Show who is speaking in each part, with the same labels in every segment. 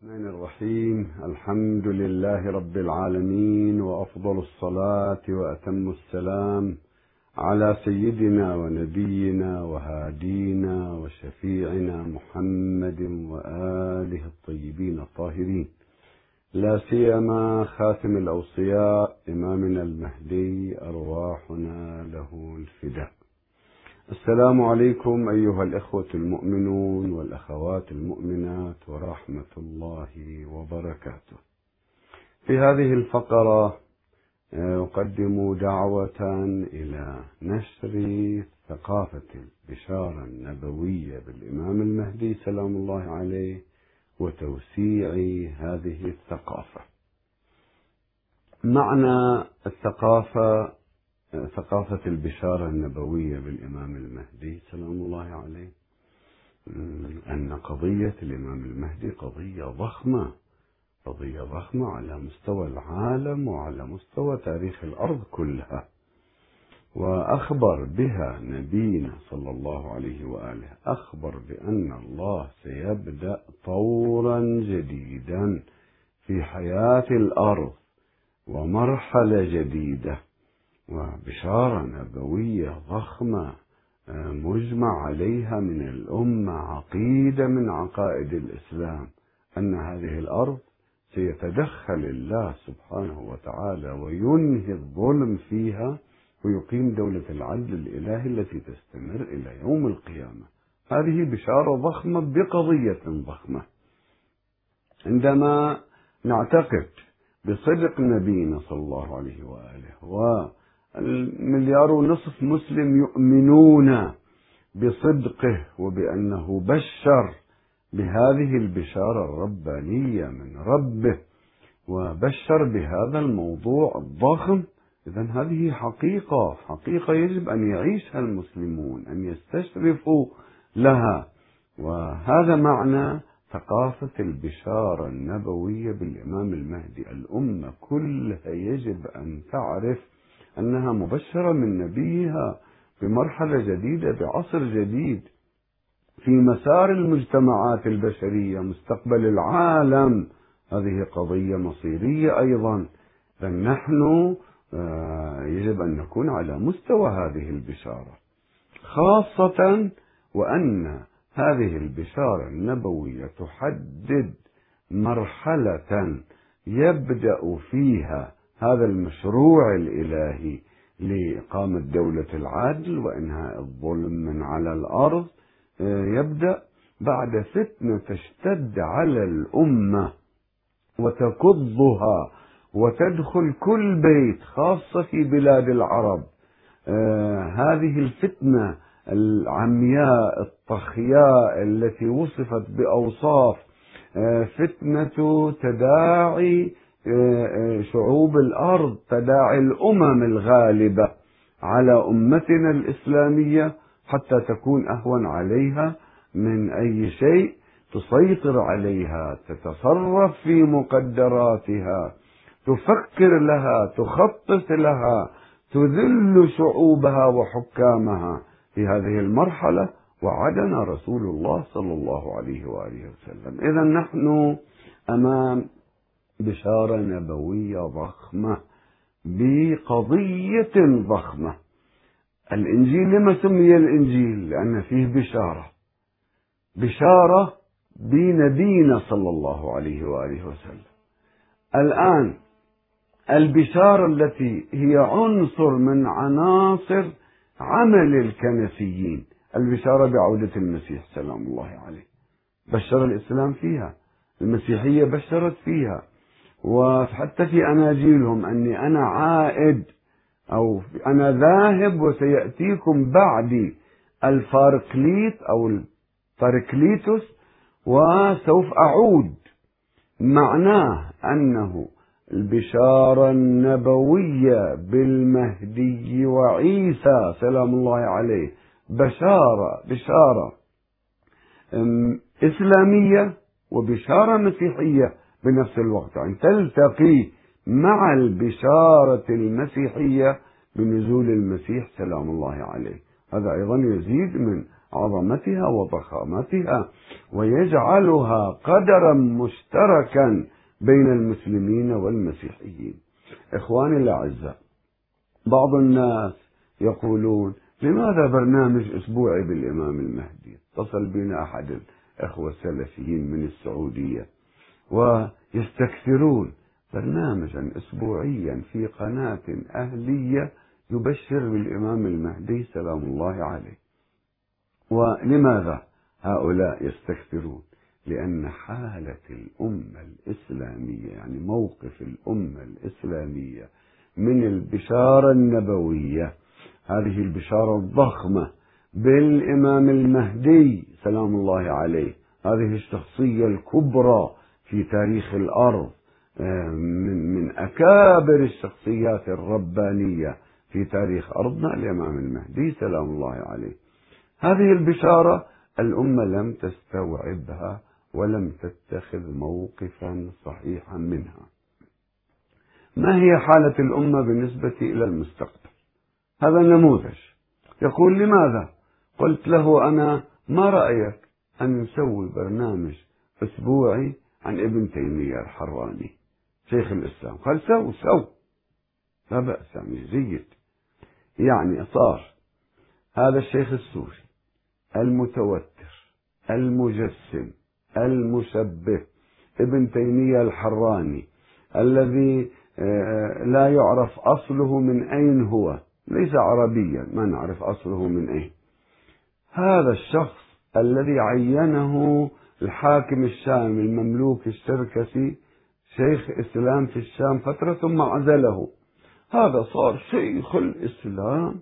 Speaker 1: الرحمن الرحيم. الحمد لله رب العالمين، وأفضل الصلاة وأتم السلام على سيدنا ونبينا وهادينا وشفيعنا محمد وآله الطيبين الطاهرين، لا سيما خاتم الأوصياء إمامنا المهدي، أرواحنا له الفداء. السلام عليكم أيها الإخوة المؤمنون والأخوات المؤمنات، ورحمة الله وبركاته. في هذه الفقرة أقدم دعوة إلى نشر ثقافة البشارة النبوية بالإمام المهدي سلام الله عليه، وتوسيع هذه الثقافة. معنى الثقافة ثقافة البشارة النبوية بالإمام المهدي سلام الله عليه أن قضية الإمام المهدي قضية ضخمة على مستوى العالم وعلى مستوى تاريخ الأرض كلها، وأخبر بها نبينا صلى الله عليه وآله، أخبر بأن الله سيبدأ طورا جديدا في حياة الأرض ومرحلة جديدة، وبشارة نبوية ضخمة مجمع عليها من الأمة، عقيدة من عقائد الإسلام، أن هذه الأرض سيتدخل الله سبحانه وتعالى وينهي الظلم فيها ويقيم دولة العدل الإلهي التي تستمر إلى يوم القيامة. هذه بشارة ضخمة بقضية ضخمة. عندما نعتقد بصدق نبينا صلى الله عليه وآله، والمليار ونصف مسلم يؤمنون بصدقه وبأنه بشر بهذه البشارة الربانية من ربه، وبشر بهذا الموضوع الضخم، إذن هذه حقيقة يجب أن يعيشها المسلمون، أن يستشرفوا لها. وهذا معنى ثقافة البشارة النبوية بالإمام المهدي. الأمة كلها يجب أن تعرف أنها مبشرة من نبيها بمرحلة جديدة، بعصر جديد في مسار المجتمعات البشرية، مستقبل العالم. هذه قضية مصيرية أيضا، فنحن يجب أن نكون على مستوى هذه البشارة، خاصة وأن هذه البشارة النبوية تحدد مرحلة يبدأ فيها هذا المشروع الإلهي لإقامة دولة العدل وإنهاء الظلم من على الأرض. يبدأ بعد فتنة تشتد على الأمة وتكضها وتدخل كل بيت، خاصة في بلاد العرب. هذه الفتنة العمياء الطخياء التي وصفت بأوصاف فتنة تداعي شعوب الأرض، تداعي الأمم الغالبة على أمتنا الإسلامية حتى تكون أهون عليها من أي شيء، تسيطر عليها، تتصرف في مقدراتها، تفكر لها، تخطط لها، تذل شعوبها وحكامها. في هذه المرحلة وعدنا رسول الله صلى الله عليه وآله وسلم. إذن نحن أمام بشارة نبوية ضخمة بقضية ضخمة. الإنجيل لما سمي الإنجيل؟ لأن فيه بشارة بنبينا صلى الله عليه وآله وسلم. الآن البشارة التي هي عنصر من عناصر عمل الكنسيين، البشارة بعودة المسيح سلام الله عليه، بشر الإسلام فيها، المسيحية بشرت فيها، وحتى في أناجيلهم أني أنا عائد أو أنا ذاهب وسيأتيكم بعدي الفاركليت أو الباركليتوس وسوف أعود. معناه أنه البشارة النبوية بالمهدي وعيسى سلام الله عليه بشارة إسلامية وبشارة مسيحية بنفس الوقت، أن تلتقي مع البشارة المسيحية بنزول المسيح سلام الله عليه. هذا أيضا يزيد من عظمتها وضخامتها، ويجعلها قدرا مشتركا بين المسلمين والمسيحيين. إخواني الأعزاء، بعض الناس يقولون: لماذا برنامج أسبوعي بالإمام المهدي؟ اتصل بنا أحد الأخوة السلفيين من السعودية ويستكثرون برنامجا أسبوعيا في قناة أهلية يبشر بالإمام المهدي سلام الله عليه. ولماذا هؤلاء يستكثرون؟ لأن حالة الأمة الإسلامية، يعني موقف الأمة الإسلامية من البشارة النبوية، هذه البشارة الضخمة بالإمام المهدي سلام الله عليه، هذه الشخصية الكبرى في تاريخ الأرض، من أكابر الشخصيات الربانية في تاريخ أرضنا الإمام المهدي سلام الله عليه. هذه البشارة الأمة لم تستوعبها ولم تتخذ موقفا صحيحا منها. ما هي حالة الأمة بالنسبة إلى المستقبل؟ هذا نموذج. يقول: لماذا؟ قلت له: أنا ما رأيك أن نسوي برنامج أسبوعي عن ابن تيمية الحراني شيخ الإسلام؟ قال: سو لا بأس، يعني جيد. يعني صار هذا الشيخ السوري المتوتر المجسم المشبه ابن تيمية الحراني الذي لا يعرف أصله من أين هو، ليس عربيا، ما نعرف أصله من أين. هذا الشخص الذي عينه الحاكم الشامي المملوك الشركسي شيخ إسلام في الشام فترة ثم عزله، هذا صار شيخ الإسلام،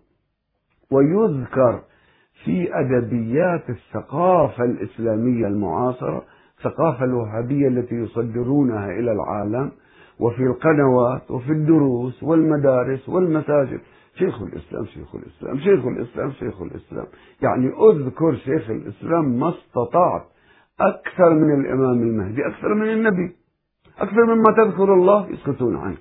Speaker 1: ويذكر في أدبيات الثقافة الإسلامية المعاصرة، الثقافة الوهابية التي يصدرونها إلى العالم، وفي القنوات وفي الدروس والمدارس والمساجد: شيخ الإسلام شيخ الإسلام شيخ الإسلام شيخ الإسلام. يعني أذكر شيخ الإسلام ما استطعت، أكثر من الإمام المهدي، أكثر من النبي، أكثر مما تذكر الله، يسكتون عنك.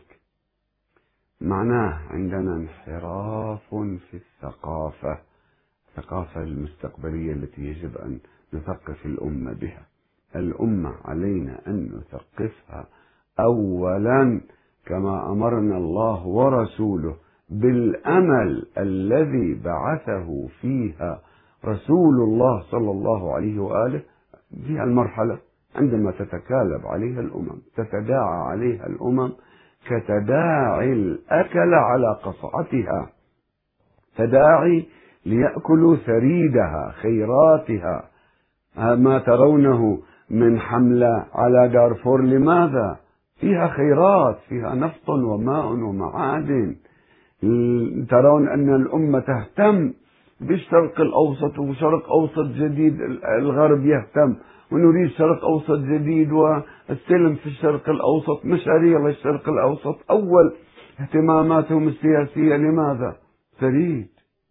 Speaker 1: معناه عندنا انحراف في الثقافة المستقبلية التي يجب أن نثقف الأمة بها. الأمة علينا أن نثقفها أولا كما أمرنا الله ورسوله بالأمل الذي بعثه فيها رسول الله صلى الله عليه وآله في المرحلة عندما تتكالب عليها الأمم، تتداعى عليها الأمم كتداعي الأكل على قصعتها، تداعي ليأكلوا ثريدها خيراتها. ما ترونه من حملة على دارفور، لماذا؟ فيها خيرات، فيها نفط وماء ومعادن. ترون أن الأمة تهتم بالشرق الأوسط وشرق أوسط جديد، الغرب يهتم، ونريد شرق أوسط جديد والسلم في الشرق الأوسط، مشاريع للشرق الأوسط. أول اهتماماتهم السياسية لماذا؟ ثريد،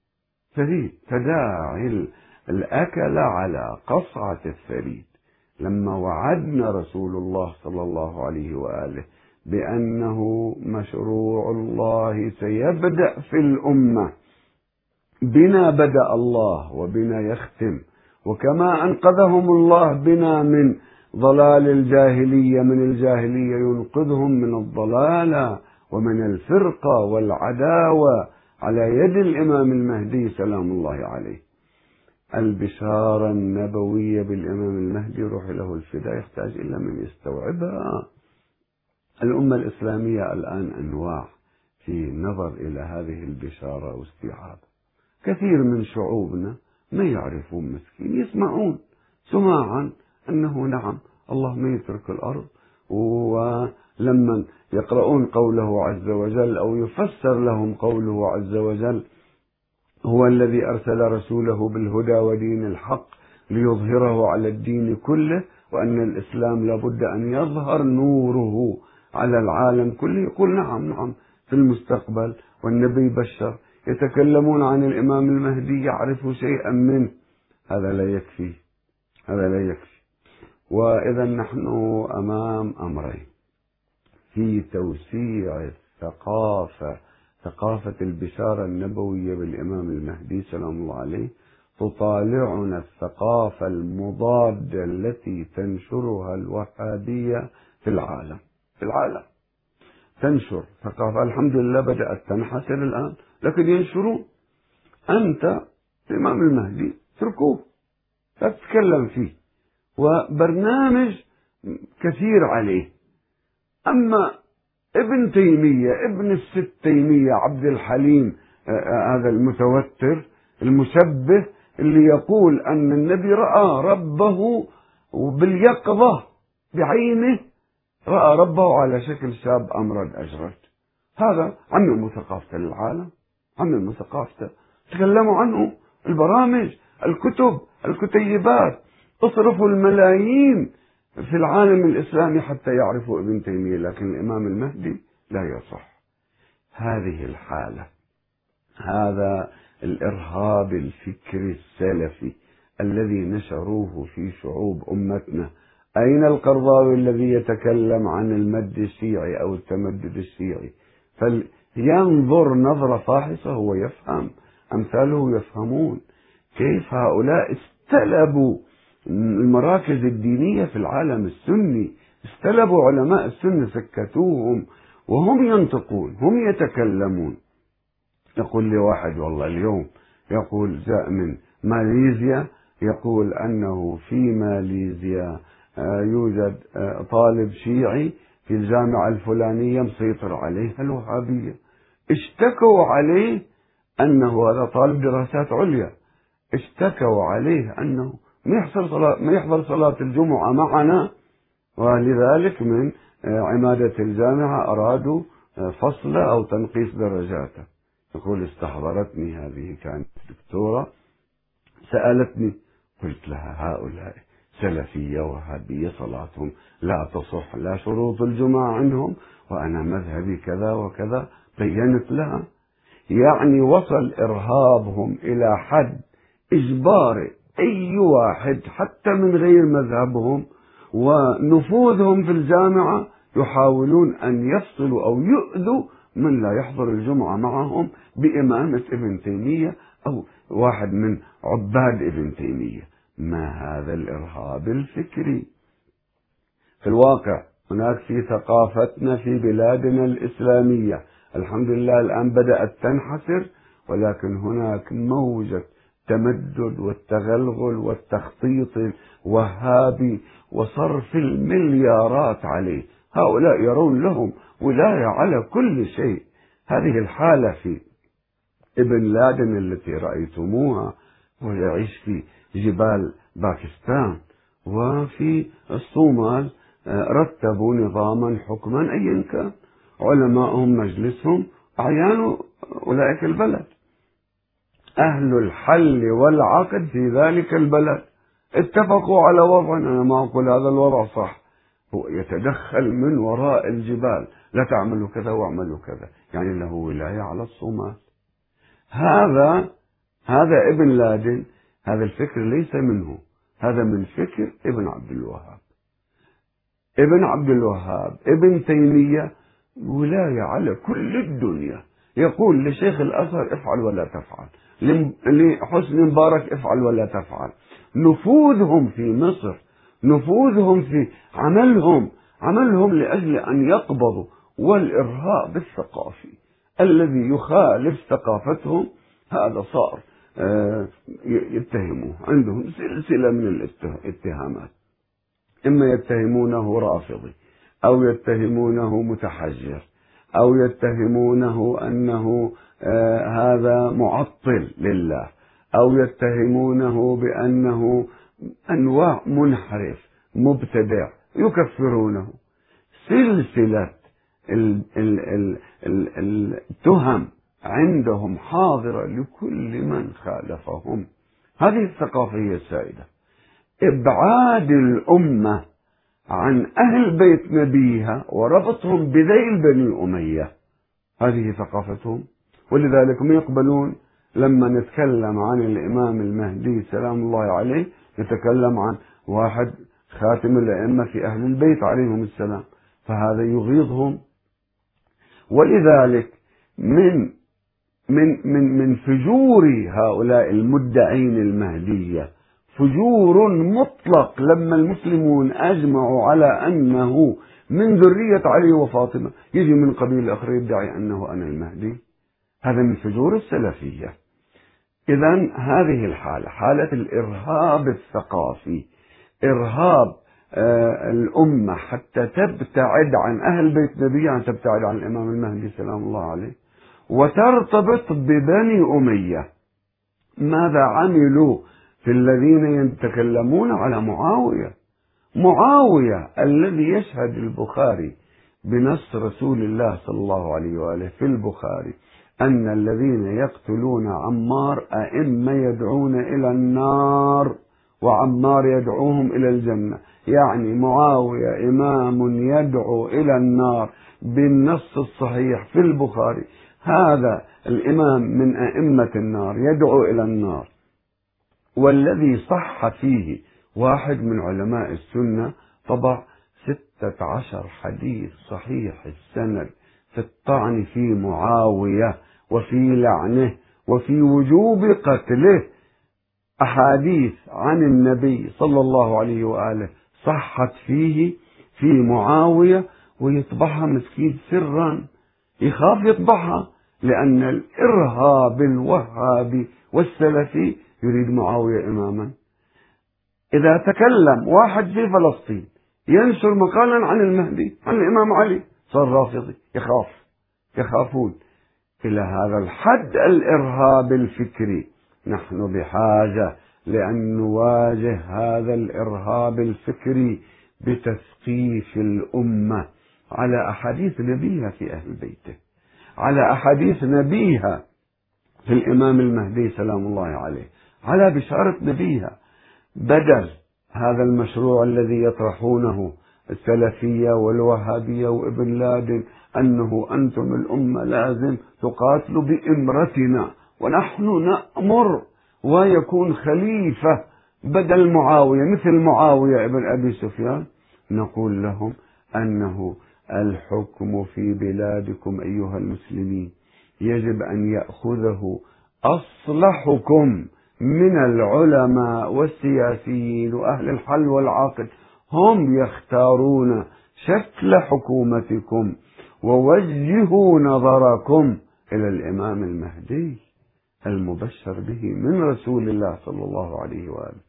Speaker 1: تداعي الأكل على قصعة الثريد. لما وعدنا رسول الله صلى الله عليه وآله بأنه مشروع الله سيبدأ في الأمة، بنا بدأ الله وبنا يختم، وكما أنقذهم الله بنا من ضلال الجاهلية، من الجاهلية ينقذهم من الضلالة ومن الفرقة والعداوة على يد الإمام المهدي سلام الله عليه. البشارة النبوية بالإمام المهدي روح له الفداء يحتاج إلى من يستوعبها. الأمة الإسلامية الآن أنواع في النظر إلى هذه البشارة واستيعابها. كثير من شعوبنا ما يعرفون، مسكين، يسمعون سماعا أنه نعم الله ما يترك الأرض، ولما يقرؤون قوله عز وجل أو يفسر لهم قوله عز وجل: هو الذي أرسل رسوله بالهدى ودين الحق ليظهره على الدين كله، وأن الإسلام لابد أن يظهر نوره على العالم كله. يقول نعم في المستقبل، والنبي بشر، يتكلمون عن الإمام المهدي يعرف شيئا منه. هذا لا يكفي. وإذا نحن أمام أمرين في توسيع ثقافة البشارة النبوية بالإمام المهدي سلام الله عليه. تطالعنا الثقافة المضادة التي تنشرها الوهابية في العالم. تنشر ثقافة الحمد لله بدأت تنحسر الآن، لكن ينشرون. أنت الإمام المهدي اتركوه، لا تتكلم فيه، وبرنامج كثير عليه. أما ابن تيمية، ابن الست تيمية عبد الحليم، هذا المتوتر المشبه اللي يقول أن النبي رأى ربه باليقظة بعينه، رأى ربه على شكل شاب أمرد أجرد. هذا عمموا ثقافته للعالم، عمموا ثقافته، تكلموا عنه البرامج، الكتب، الكتيبات، اصرفوا الملايين في العالم الإسلامي حتى يعرفوا ابن تيمية، لكن الإمام المهدي لا يصح. هذه الحالة، هذا الإرهاب الفكري السلفي الذي نشروه في شعوب أمتنا. أين القرضاوي الذي يتكلم عن المد الشيعي أو التمدد الشيعي؟ فلينظر نظرة فاحصة، هو يفهم، أمثاله يفهمون كيف هؤلاء استلبوا المراكز الدينية في العالم السني، استلبوا علماء السنة، سكتوهم وهم ينطقون، هم يتكلمون. يقول لي واحد والله اليوم، يقول جاء من ماليزيا، يقول أنه في ماليزيا يوجد طالب شيعي في الجامعة الفلانية مسيطر عليه الوهابية. اشتكوا عليه أنه هذا طالب دراسات عليا، اشتكوا عليه أنه ما يحضر صلاة الجمعة معنا، ولذلك من عمادة الجامعة أرادوا فصله أو تنقيص درجاته. يقول استحضرتني هذه، كانت دكتورة، سألتني، قلت لها هؤلاء سلفية وهابية صلاتهم لا تصح، لا شروط الجمعة عندهم، وأنا مذهبي كذا وكذا. بينت لها، يعني وصل إرهابهم إلى حد إجبار أي واحد حتى من غير مذهبهم، ونفوذهم في الجامعة يحاولون أن يفصلوا أو يؤذوا من لا يحضر الجمعة معهم بإمامة ابن تيمية أو واحد من عباد ابن تيمية. ما هذا الإرهاب الفكري؟ في الواقع هناك في ثقافتنا في بلادنا الإسلامية الحمد لله الآن بدأت تنحسر، ولكن هناك موجة التمدد والتغلغل والتخطيط الوهابي وصرف المليارات عليه. هؤلاء يرون لهم ولاية على كل شيء. هذه الحالة في ابن لادن التي رأيتموها، ويعيش في جبال باكستان وفي الصومال، رتبوا نظاما حكما أيا كان، علماءهم مجلسهم أعيان أولئك البلد، أهل الحل والعقد في ذلك البلد اتفقوا على وضع. أنا ما أقول هذا الوضع صح، هو يتدخل من وراء الجبال، لا تعملوا كذا واعملوا كذا، يعني له ولاية على الصومال. هذا ابن لادن، هذا الفكر ليس منه، هذا من فكر ابن عبد الوهاب. ابن عبد الوهاب ابن تيمية ولاية على كل الدنيا، يقول لشيخ الأزهر افعل ولا تفعل، لحسني مبارك افعل ولا تفعل. نفوذهم في مصر، نفوذهم في عملهم لأجل أن يقبضوا، والإرهاب الثقافي الذي يخالف ثقافتهم هذا صار يتهموه، عندهم سلسلة من الاتهامات، إما يتهمونه رافضي، أو يتهمونه متحجر، أو يتهمونه أنه هذا معطل لله، أو يتهمونه بأنه أنواع منحرف مبتدع، يكفرونه. سلسلة التهم عندهم حاضرة لكل من خالفهم. هذه الثقافة هي السائدة، إبعاد الأمة عن أهل بيت نبيها وربطهم بذيل بني أمية، هذه ثقافتهم. ولذلك ما يقبلون لما نتكلم عن الإمام المهدي سلام الله عليه نتكلم عن واحد خاتم الأئمة في أهل البيت عليهم السلام، فهذا يغيظهم. ولذلك من من فجور هؤلاء المدعين المهدية، فجور مطلق لما المسلمون أجمعوا على أنه من ذرية علي وفاطمة يجي من قبيل الآخر يدعي أنه أنا المهدي. هذا من فجور السلفية. إذن هذه الحالة، حالة الإرهاب الثقافي، إرهاب الأمة حتى تبتعد عن أهل بيت نبيها، تبتعد عن الإمام المهدي سلام الله عليه، وترتبط ببني أمية. ماذا عملوا في الذين يتكلمون على معاوية؟ معاوية الذي يشهد البخاري بنص رسول الله صلى الله عليه وآله في البخاري أن الذين يقتلون عمار أئمة يدعون إلى النار وعمار يدعوهم إلى الجنة. يعني معاوية إمام يدعو إلى النار بالنص الصحيح في البخاري، هذا الإمام من أئمة النار يدعو إلى النار. والذي صح فيه واحد من علماء السنة طبع 16 حديث صحيح السند في الطعن في معاوية وفي لعنه وفي وجوب قتله. أحاديث عن النبي صلى الله عليه وآله صحت فيه في معاوية، ويطبعها مسكين سرا، يخاف يطبعها لأن الإرهاب الوهابي والسلفي يريد معاوية إماما. إذا تكلم واحد في فلسطين ينشر مقالا عن المهدي عن الإمام علي صار رافضي، يخافون. إلى هذا الحد الإرهاب الفكري. نحن بحاجة لأن نواجه هذا الإرهاب الفكري بتثقيف الأمة على أحاديث نبيها في أهل بيته، على أحاديث نبيها في الإمام المهدي سلام الله عليه، على بشارة نبيها، بدل هذا المشروع الذي يطرحونه السلفية والوهابية وابن لادن أنه أنتم الأمة لازم تقاتلوا بإمرتنا ونحن نأمر، ويكون خليفة بدل معاوية مثل معاوية ابن أبي سفيان. نقول لهم أنه الحكم في بلادكم أيها المسلمين يجب أن يأخذه أصلحكم من العلماء والسياسيين وأهل الحل والعقد، هم يختارون شكل حكومتكم ووجهوا نظركم إلى الإمام المهدي المبشر به من رسول الله صلى الله عليه وآله.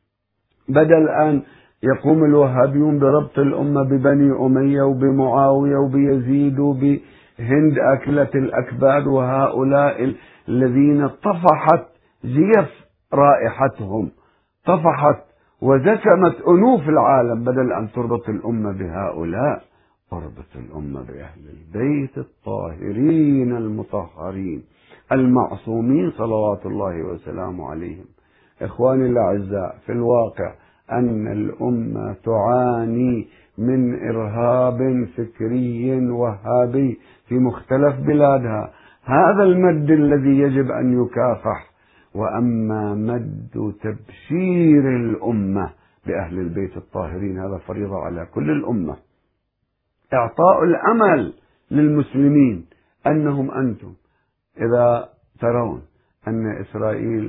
Speaker 1: بدل أن يقوم الوهابيون بربط الأمة ببني أمية وبمعاوية وبيزيد وبهند أكلة الأكباد وهؤلاء الذين طفحت جيف رائحتهم، طفحت وزكمت أنوف العالم، بدل أن تربط الأمة بهؤلاء اربط الأمة بأهل البيت الطاهرين المطهرين المعصومين صلوات الله وسلامه عليهم. إخواني الأعزاء، في الواقع أن الأمة تعاني من إرهاب فكري وهابي في مختلف بلادها، هذا المد الذي يجب أن يكافح. وأما مد تبشير الأمة بأهل البيت الطاهرين هذا فريضة على كل الأمة، إعطاء الأمل للمسلمين أنهم أنتم إذا ترون أن إسرائيل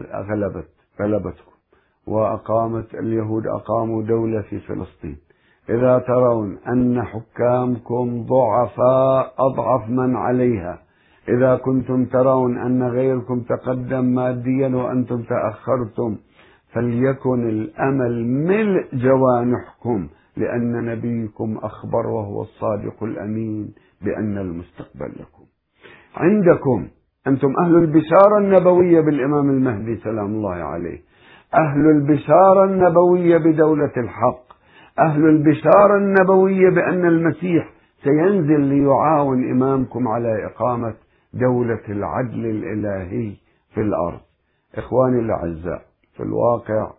Speaker 1: غلبتكم وأقامت اليهود أقاموا دولة في فلسطين، إذا ترون أن حكامكم ضعفاء أضعف من عليها، إذا كنتم ترون أن غيركم تقدم ماديا وأنتم تأخرتم، فليكن الأمل ملء جوانحكم، لأن نبيكم أخبر وهو الصادق الأمين بأن المستقبل لكم. عندكم أنتم أهل البشارة النبوية بالإمام المهدي سلام الله عليه، أهل البشارة النبوية بدولة الحق، أهل البشارة النبوية بأن المسيح سينزل ليعاون إمامكم على إقامة دولة العدل الإلهي في الأرض. إخواني الأعزاء، في الواقع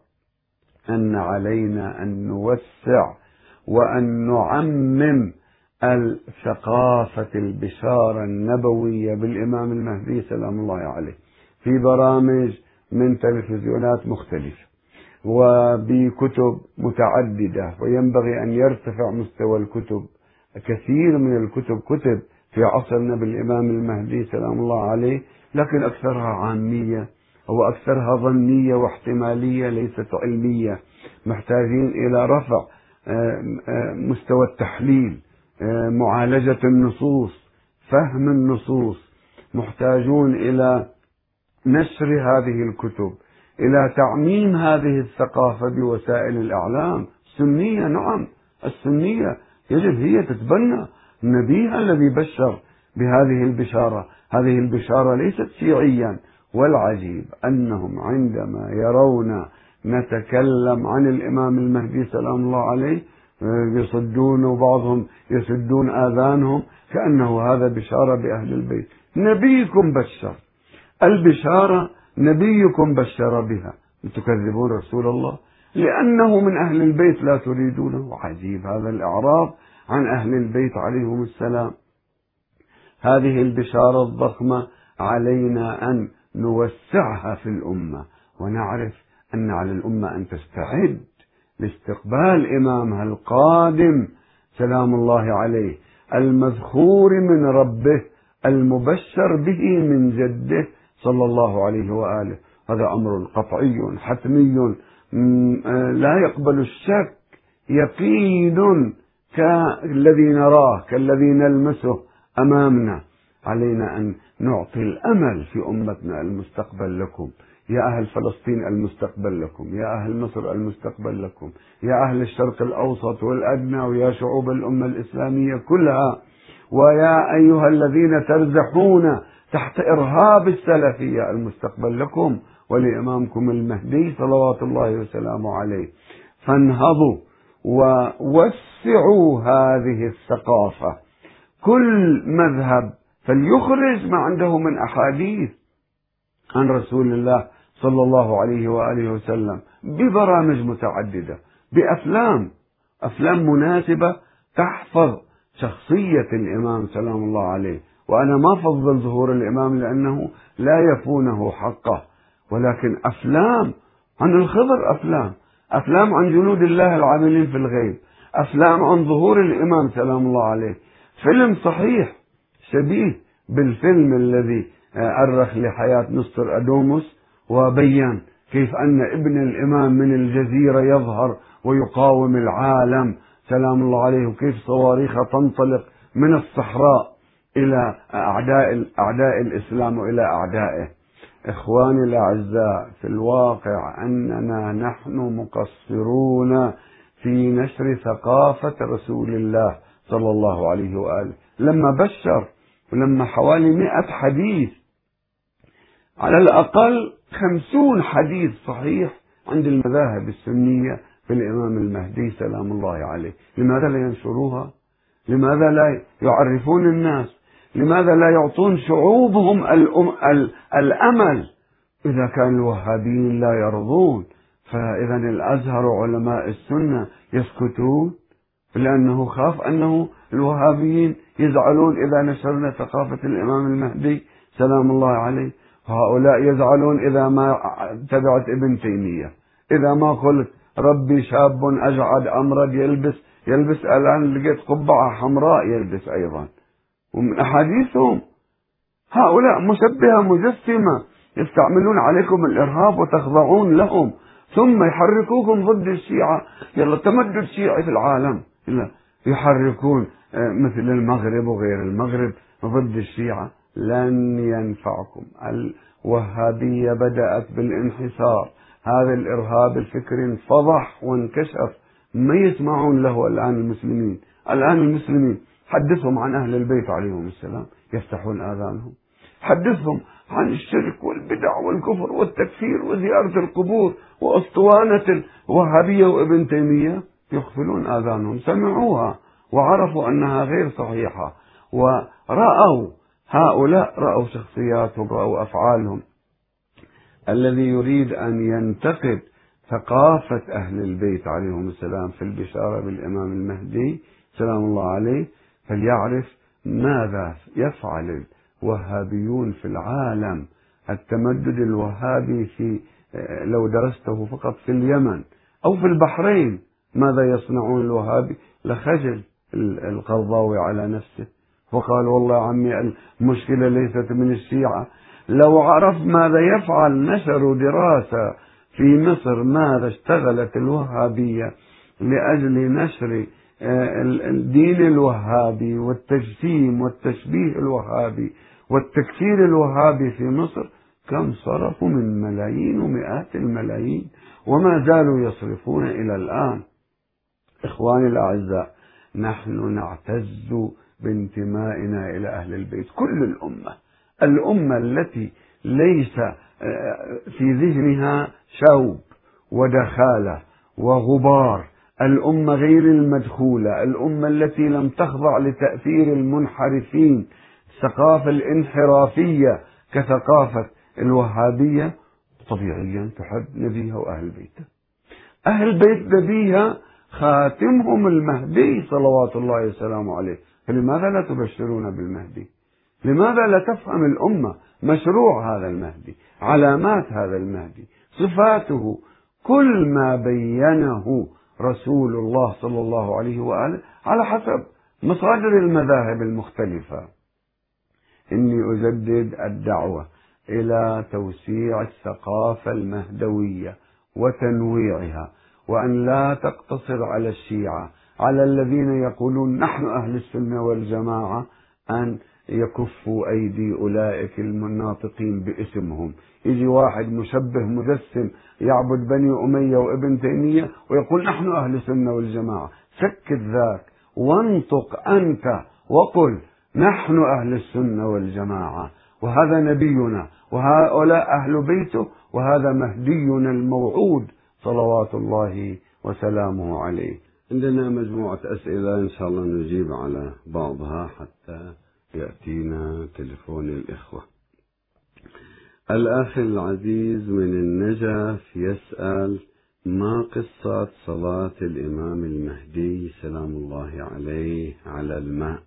Speaker 1: أن علينا أن نوسع وأن نعمم الثقافة البشارة النبوية بالإمام المهدي سلام الله عليه في برامج من تلفزيونات مختلفة وبكتب متعددة، وينبغي أن يرتفع مستوى الكتب. كثير من الكتب كتب في عصرنا بالإمام المهدي سلام الله عليه، لكن أكثرها عامية وأكثرها ظنية واحتمالية ليست علمية. محتاجين إلى رفع مستوى التحليل، معالجة النصوص، فهم النصوص. محتاجون إلى نشر هذه الكتب، إلى تعميم هذه الثقافة بوسائل الإعلام السنية. نعم، السنية يجب هي تتبنى النبي الذي بشر بهذه البشارة. هذه البشارة ليست شيعيا، والعجيب أنهم عندما يرون نتكلم عن الإمام المهدي سلام الله عليه يصدون، وبعضهم يسدون آذانهم كأنه هذا بشارة بأهل البيت. نبيكم بشر، البشارة نبيكم بشر بها، تكذبون رسول الله لأنه من أهل البيت لا تريدونه. عجيب هذا الإعراض عن أهل البيت عليهم السلام. هذه البشارة الضخمة علينا أن نوسعها في الأمة، ونعرف أن على الأمة أن تستعد لاستقبال إمامها القادم سلام الله عليه، المذخور من ربه، المبشر به من جده صلى الله عليه وآله. هذا أمر قطعي حتمي لا يقبل الشك، يقين كالذي نراه، كالذي نلمسه أمامنا. علينا أن نعطي الأمل في أمتنا. المستقبل لكم يا أهل فلسطين، المستقبل لكم يا أهل مصر، المستقبل لكم يا أهل الشرق الأوسط والأدنى، ويا شعوب الأمة الإسلامية كلها، ويا أيها الذين ترزحون تحت إرهاب السلفية، المستقبل لكم ولإمامكم المهدي صلوات الله وسلامه عليه. فانهضوا ووسعوا هذه الثقافة. كل مذهب فليخرج ما عنده من أحاديث عن رسول الله صلى الله عليه وآله وسلم ببرامج متعددة، أفلام مناسبة تحفظ شخصية الإمام سلام الله عليه. وأنا ما أفضل ظهور الإمام لأنه لا يفونه حقه، ولكن أفلام عن الخضر، أفلام عن جنود الله العاملين في الغيب، أفلام عن ظهور الإمام سلام الله عليه. فيلم صحيح شبيه بالفيلم الذي أرخ لحياة نصر أدوموس، وبين كيف أن ابن الإمام من الجزيرة يظهر ويقاوم العالم سلام الله عليه، وكيف صواريخ تنطلق من الصحراء إلى أعداء الإسلام وإلى أعدائه. إخواني الأعزاء، في الواقع أننا نحن مقصرون في نشر ثقافة رسول الله صلى الله عليه وآله. لما بشر، ولما حوالي 100 حديث، على الأقل 50 حديث صحيح عند المذاهب السنية في الإمام المهدي سلام الله عليه، لماذا لا ينشروها؟ لماذا لا يعرفون الناس؟ لماذا لا يعطون شعوبهم الأمل؟ إذا كان الوهابيين لا يرضون، فإذا الأزهر وعلماء السنة يسكتون، لأنه خاف أنه الوهابيين يزعلون إذا نشرنا ثقافة الإمام المهدي سلام الله عليه. هؤلاء يزعلون إذا ما تبعت ابن تيمية، إذا ما قلت ربي شاب أجعد أمرد يلبس الآن لقيت قبعة حمراء يلبس أيضا. ومن أحاديثهم هؤلاء مشبهة مجسمة، يستعملون عليكم الإرهاب وتخضعون لهم، ثم يحركوكم ضد الشيعة. يلا تمدد شيعي في العالم، يحركون مثل المغرب وغير المغرب ضد الشيعة. لن ينفعكم. الوهابية بدأت بالانحسار، هذا الإرهاب الفكري انفضح وانكشف، ما يسمعون له الآن المسلمين. حدثهم عن أهل البيت عليهم السلام يفتحون آذانهم، حدثهم عن الشرك والبدع والكفر والتكفير وزيارة القبور وأسطوانة الوهابية وابن تيمية، يغفلون آذانهم. سمعوها وعرفوا أنها غير صحيحة، هؤلاء رأوا شخصياتهم، رأوا أفعالهم. الذي يريد أن ينتقد ثقافة أهل البيت عليهم السلام في البشارة بالإمام المهدي سلام الله عليه فليعرف ماذا يفعل الوهابيون في العالم. التمدد الوهابي لو درسته فقط في اليمن أو في البحرين، ماذا يصنعون الوهابي؟ لخجل القرضاوي على نفسه، فقال والله يا عمي المشكلة ليست من الشيعة. لو عرف ماذا يفعل، نشروا دراسة في مصر ماذا اشتغلت الوهابية لأجل نشر الدين الوهابي والتجسيم والتشبيه الوهابي والتكفير الوهابي في مصر، كم صرفوا من ملايين ومئات الملايين، وما زالوا يصرفون إلى الآن. إخواني الأعزاء، نحن نعتز بانتمائنا إلى أهل البيت. كل الأمة التي ليس في ذهنها شوب ودخالة وغبار، الأمة غير المدخولة، الأمة التي لم تخضع لتأثير المنحرفين، الثقافة الانحرافية كثقافة الوهابية، طبيعيا تحب نبيها وأهل بيته. أهل بيت نبيها خاتمهم المهدي صلوات الله وسلامه عليه، فلماذا لا تبشرون بالمهدي؟ لماذا لا تفهم الأمة مشروع هذا المهدي، علامات هذا المهدي، صفاته، كل ما بينه رسول الله صلى الله عليه وآله على حسب مصادر المذاهب المختلفة. إني أجدد الدعوة إلى توسيع الثقافة المهدوية وتنويعها، وأن لا تقتصر على الشيعة، على الذين يقولون نحن أهل السنة والجماعة، أن يكفوا أيدي أولئك المناطقين باسمهم. يجي واحد مشبه مجسم يعبد بني أمية وابن تيمية ويقول نحن أهل السنة والجماعة. سكت ذاك وانطق أنت وقل نحن أهل السنة والجماعة، وهذا نبينا وهؤلاء أهل بيته وهذا مهدينا الموعود صلوات الله وسلامه عليه. عندنا مجموعة أسئلة إن شاء الله نجيب على بعضها حتى يأتينا تلفون الإخوة. الأخ العزيز من النجف يسأل: ما قصة صلاة الإمام المهدي سلام الله عليه على الماء؟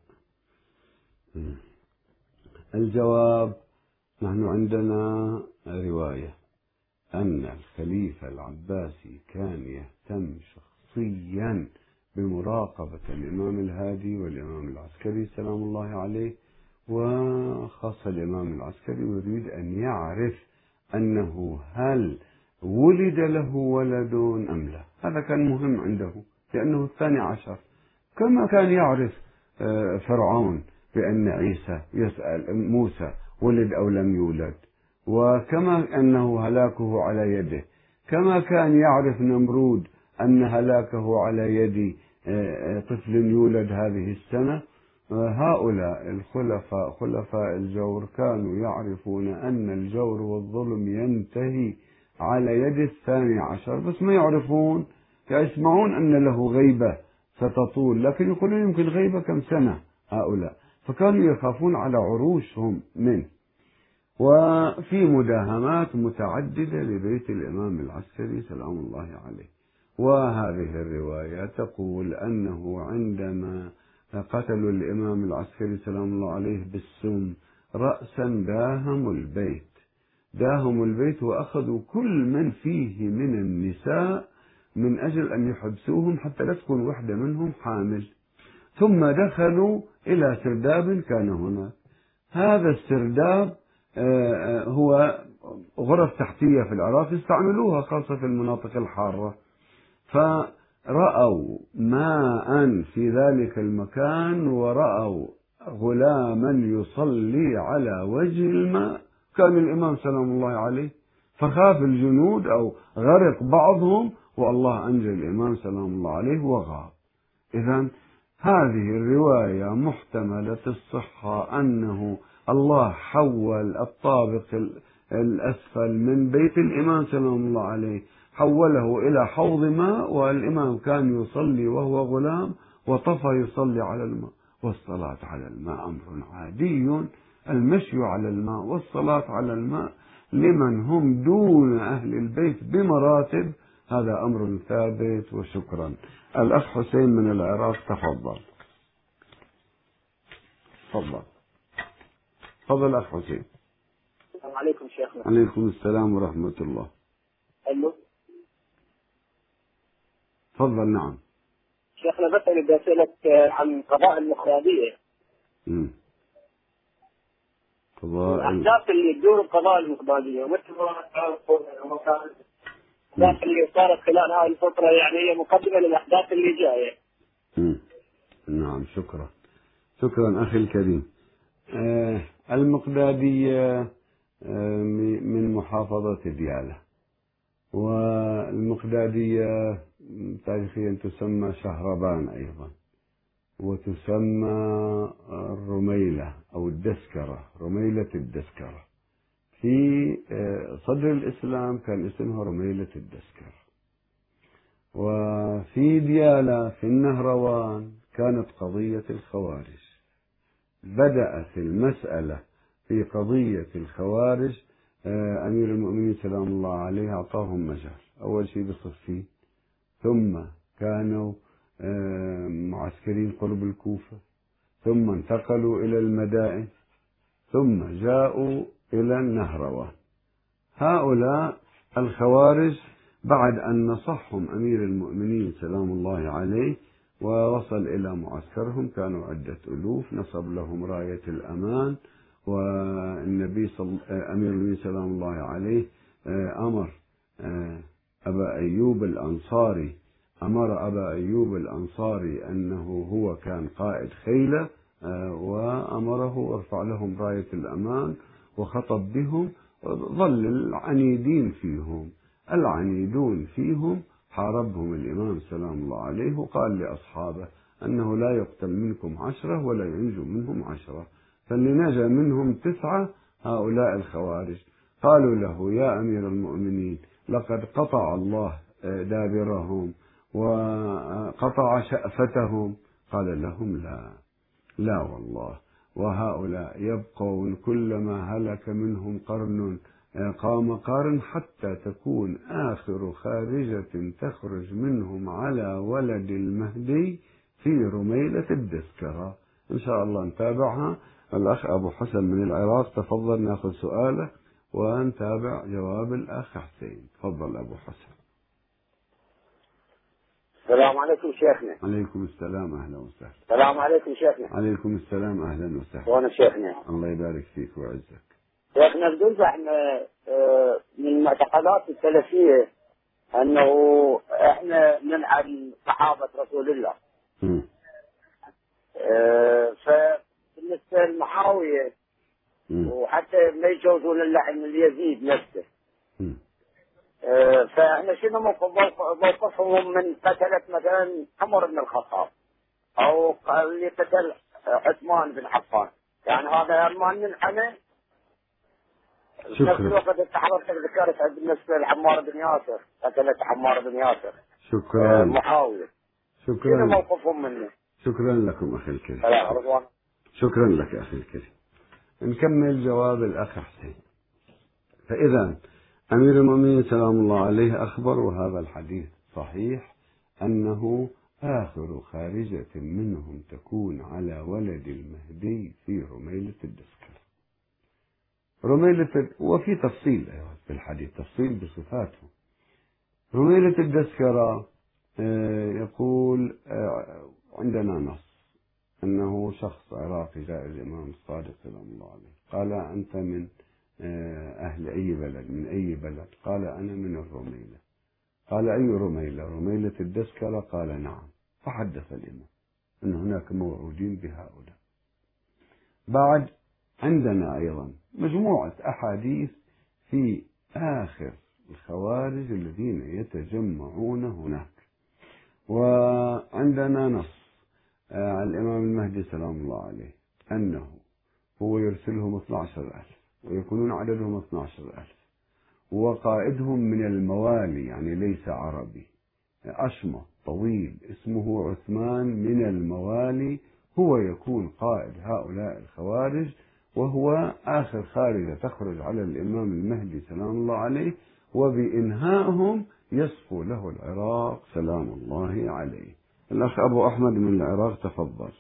Speaker 1: الجواب: نحن عندنا رواية أن الخليفة العباسي كان يهتم شخصيا بمراقبة الإمام الهادي والإمام العسكري سلام الله عليه، وخاصة الإمام العسكري يريد أن يعرف أنه هل ولد له ولد أم لا. هذا كان مهم عنده لأنه الثاني عشر، كما كان يعرف فرعون بأن عيسى يسأل موسى ولد أو لم يولد، وكما أنه هلاكه على يده، كما كان يعرف نمرود أن هلاكه على يد طفل يولد هذه السنة. هؤلاء الخلفاء خلفاء الجور كانوا يعرفون أن الجور والظلم ينتهي على يد الثاني عشر، بس ما يعرفون، يسمعون أن له غيبة ستطول، لكن يقولون يمكن غيبة كم سنة هؤلاء، فكانوا يخافون على عروشهم منه. وفي مداهمات متعددة لبيت الإمام العسكري سلام الله عليه. وهذه الرواية تقول أنه عندما قتلوا الإمام العسكري سلام الله عليه بالسم رأسا داهموا البيت وأخذوا كل من فيه من النساء من أجل أن يحبسوهم حتى لا تكون واحدة منهم حامل، ثم دخلوا إلى سرداب كان هناك. هذا السرداب هو غرف تحتية في العراق يستعملوها خاصة في المناطق الحارة، فرأوا ماء في ذلك المكان ورأوا غلاما يصلي على وجه الماء، كان الإمام سلام الله عليه، فخاف الجنود أو غرق بعضهم والله أنجى الإمام سلام الله عليه وغاب. إذن هذه الرواية محتملة الصحة أنه الله حول الطابق الأسفل من بيت الإمام سلام الله عليه، حوله إلى حوض ماء، والإمام كان يصلي وهو غلام وطفى يصلي على الماء. والصلاة على الماء أمر عادي، المشي على الماء والصلاة على الماء لمن هم دون أهل البيت بمراتب، هذا أمر ثابت. وشكرا. الأخ حسين من العراق تفضل. تفضل أخ حسين.
Speaker 2: السلام عليكم شيخنا.
Speaker 1: عليكم السلام ورحمة الله.
Speaker 2: ألو.
Speaker 1: تفضل. نعم
Speaker 2: شيخنا، بسألك عن قضاء المخرابية.
Speaker 1: قضاء
Speaker 2: الأحداث اللي تدور القضاء المقدادية مثل الأحداث اللي صارت خلال هذه الفترة، يعني هي مقدمة للأحداث اللي جاية.
Speaker 1: نعم، شكرا أخي الكريم. المقدادية من محافظة ديالى، والمقدادية تاريخيا تسمى شهربان أيضا، وتسمى الرميلة أو الدسكرة، رميلة الدسكرة. في صدر الإسلام كان اسمها رميلة الدسكرة. وفي ديالى في النهروان كانت قضية الخوارج. بدأت المسألة في قضية الخوارج، أمير المؤمنين سلام الله عليه أعطاهم مجال. أول شيء بصفين، ثم كانوا معسكرين قرب الكوفة، ثم انتقلوا إلى المدائن، ثم جاءوا إلى النهروان. هؤلاء الخوارج بعد أن نصحهم أمير المؤمنين سلام الله عليه ووصل إلى معسكرهم، كانوا عدة ألوف، نصب لهم راية الأمان. والنبي أمير المؤمنين سلام الله عليه أمر أبا أيوب الأنصاري أنه هو كان قائد خيلة، وأمره ارفع لهم راية الأمان وخطب بهم. ظل العنيدون فيهم حاربهم الإمام سلام الله عليه، وقال لأصحابه أنه لا يقتل منكم 10 ولا ينجو منهم 10، فاللي نجا منهم 9 هؤلاء الخوارج. قالوا له: يا أمير المؤمنين، لقد قطع الله دابرهم وقطع شأفتهم. قال لهم: لا والله، وهؤلاء يبقون كلما هلك منهم قرن قام قرن، حتى تكون آخر خارجة تخرج منهم على ولد المهدي في رميلة الدسكرة. إن شاء الله نتابعها. الأخ أبو حسن من العراق، تفضل ناخذ سؤاله ونتابع جواب الأخ حسين. تفضل أبو حسن.
Speaker 2: السلام عليكم شيخنا.
Speaker 1: عليكم السلام، أهلا وسهلا.
Speaker 2: السلام عليكم شيخنا.
Speaker 1: عليكم السلام، أهلا وسهلا.
Speaker 2: وانا شيخنا.
Speaker 1: الله يبارك فيك ويعزك.
Speaker 2: شيخنا بدون احنا من المعتقدات السلفية انه احنا نلعن صحابة رسول الله. فبالنسبة لمعاوية وحتى ما يجوزون اللعن ليزيد نفسه. فاحنا شنو موقفهم من قتلة مثلا عمر بن الخطاب او اللي قتل عثمان بن عفان؟ يعني هذا ما نلعنه. في نفس الوقت حضرتك ذكرت بالنسبه لعمار بن ياسر، قتلت عمار بن ياسر.
Speaker 1: شكرا.
Speaker 2: معاوية. شنو موقفهم منه؟
Speaker 1: شكرا لكم أخي الكريم.
Speaker 2: شكرا
Speaker 1: لك أخي الكريم. نكمل جواب الأخ حسين. فإذا أمير المؤمنين سلام الله عليه أخبر، وهذا الحديث صحيح، أنه آخر خارجة منهم تكون على ولد المهدي في رميلة الدسكرة. وفي تفصيل في الحديث، تفصيل بصفاته. رميلة الدسكرة يقول عندنا نص أنه شخص عراقي جاء الإمام الصادق سلام الله عليه، قال: أنت من أهل أي بلد؟ من أي بلد؟ قال: أنا من الرميلة. قال: أي رميلة؟ رميلة الدسكرة؟ قال: نعم. فحدث الإمام أن هناك موعودين بهؤلاء. بعد عندنا أيضا مجموعة أحاديث في آخر الخوارج الذين يتجمعون هناك. وعندنا نص على الإمام المهدي سلام الله عليه أنه هو يرسلهم 12,000 ويكونون عددهم 12,000، وقائدهم من الموالي، يعني ليس عربي، أشمط طويل اسمه عثمان من الموالي، هو يكون قائد هؤلاء الخوارج، وهو آخر خارجة تخرج على الإمام المهدي سلام الله عليه، وبإنهائهم يصفو له العراق سلام الله عليه. الأخ أبو أحمد من العراق، تفضل.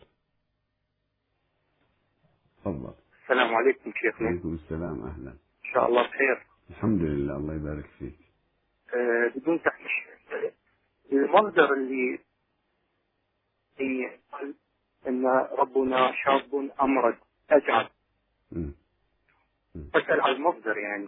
Speaker 2: السلام عليكم شيخنا.
Speaker 1: عليكم السلام، أهلا.
Speaker 2: إن شاء الله بخير.
Speaker 1: الحمد لله، الله يبارك فيك.
Speaker 2: بدون تحميش، المنظر اللي
Speaker 3: ان ربنا شاب امرد اجعد. فاسال على المصدر يعني.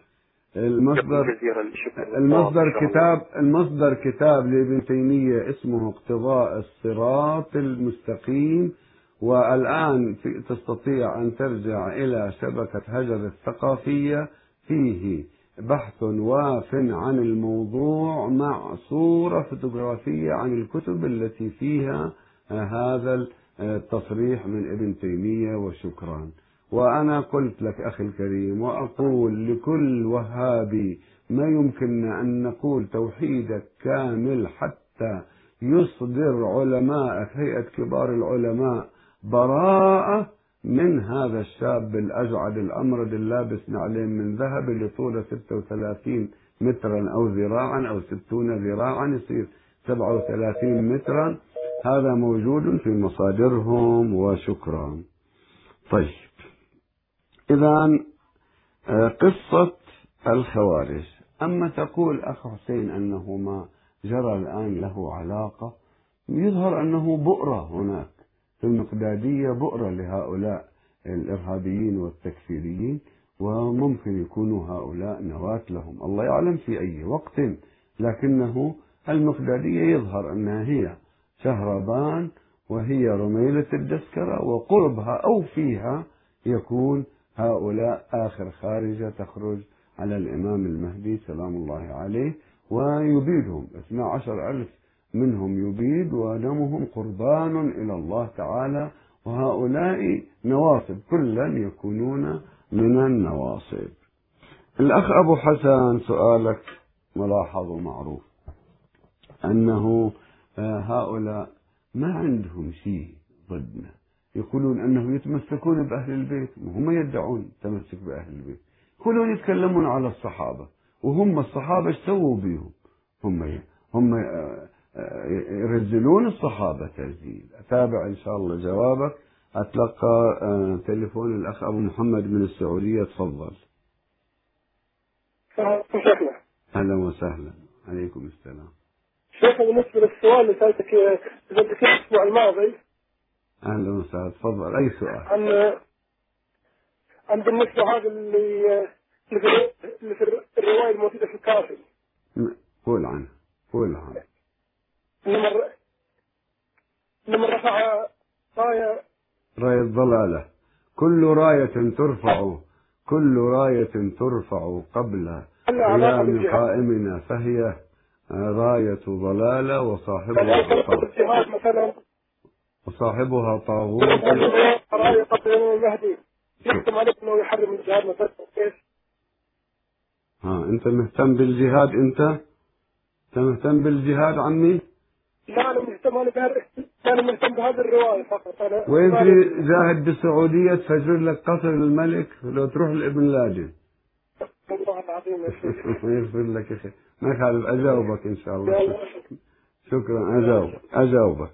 Speaker 1: المصدر كتاب لابن تيمية اسمه اقتضاء الصراط المستقيم. والآن تستطيع أن ترجع إلى شبكة هجر الثقافية، فيه بحث واف عن الموضوع مع صورة فوتوغرافية عن الكتب التي فيها هذا التصريح من ابن تيمية. وشكرا. وأنا قلت لك أخي الكريم، وأقول لكل وهابي ما يمكننا أن نقول توحيدك كامل حتى يصدر علماء هيئة كبار العلماء براءة من هذا الشاب الأجعد الأمرد اللابس نعلين من ذهب اللي طوله 36 مترا أو ذراعا أو 60 ذراعا يصير 37 مترا. هذا موجود في مصادرهم. وشكرا. طيب، إذا قصة الخوارج. أما تقول أخ حسين أنه ما جرى الآن له علاقة، يظهر أنه بؤرة هناك في المقدادية، بؤرة لهؤلاء الإرهابيين والتكفيريين، وممكن يكونوا هؤلاء نواة لهم، الله يعلم في أي وقت. لكنه المقدادية يظهر أنها هي شهربان وهي رميلة الجسكرة، وقربها أو فيها يكون هؤلاء آخر خارجة تخرج على الإمام المهدي سلام الله عليه ويبيدهم. 12,000 منهم يبيد ودمهم قربان إلى الله تعالى، وهؤلاء نواصب كلا يكونون من النواصب. الأخ أبو حسن سؤالك ملاحظ ومعروف، أنه هؤلاء ما عندهم شيء ضدنا، يقولون أنه يتمسكون بأهل البيت، وهم يدعون تمسك بأهل البيت، يقولون يتكلمون على الصحابة، وهم الصحابة ايش سووا بيهم؟ هم يرزلون الصحابة ترزيل. أتابع إن شاء الله جوابك. أتلقى تليفون الأخ أبو محمد من السعودية. تفضل.
Speaker 3: شيخنا.
Speaker 1: أهلا وسهلا. عليكم السلام.
Speaker 3: شيخنا، بالنسبة للسؤال اللي سألتك الأسبوع الماضي.
Speaker 1: أهلا وسهلا. تفضل. أي سؤال؟
Speaker 3: عن بالنسبة هذا اللي في الرواية الموجودة في الكافي.
Speaker 1: قول عنها.
Speaker 3: لما رفع راية
Speaker 1: ضلالة. كل راية ترفع قبل قيام قائمنا فهي راية ضلالة وصاحبها طاغوت.
Speaker 3: راية قبل المهدي يحكم عليك انه يحرم الجهاد مثلا. كيف؟
Speaker 1: انت مهتم بالجهاد؟ انت مهتم بالجهاد عمي؟
Speaker 3: لا، انا مهتم بهذه الرواية فقط.
Speaker 1: وين في جاهد بالسعودية تفجر لك قصر الملك لو تروح لابن لاجن؟
Speaker 3: والله العظيم يا شيخ.
Speaker 1: يغفر لك يا اخي. ما يخالف، اجاوبك ان شاء الله. شكرا. اجاوبك.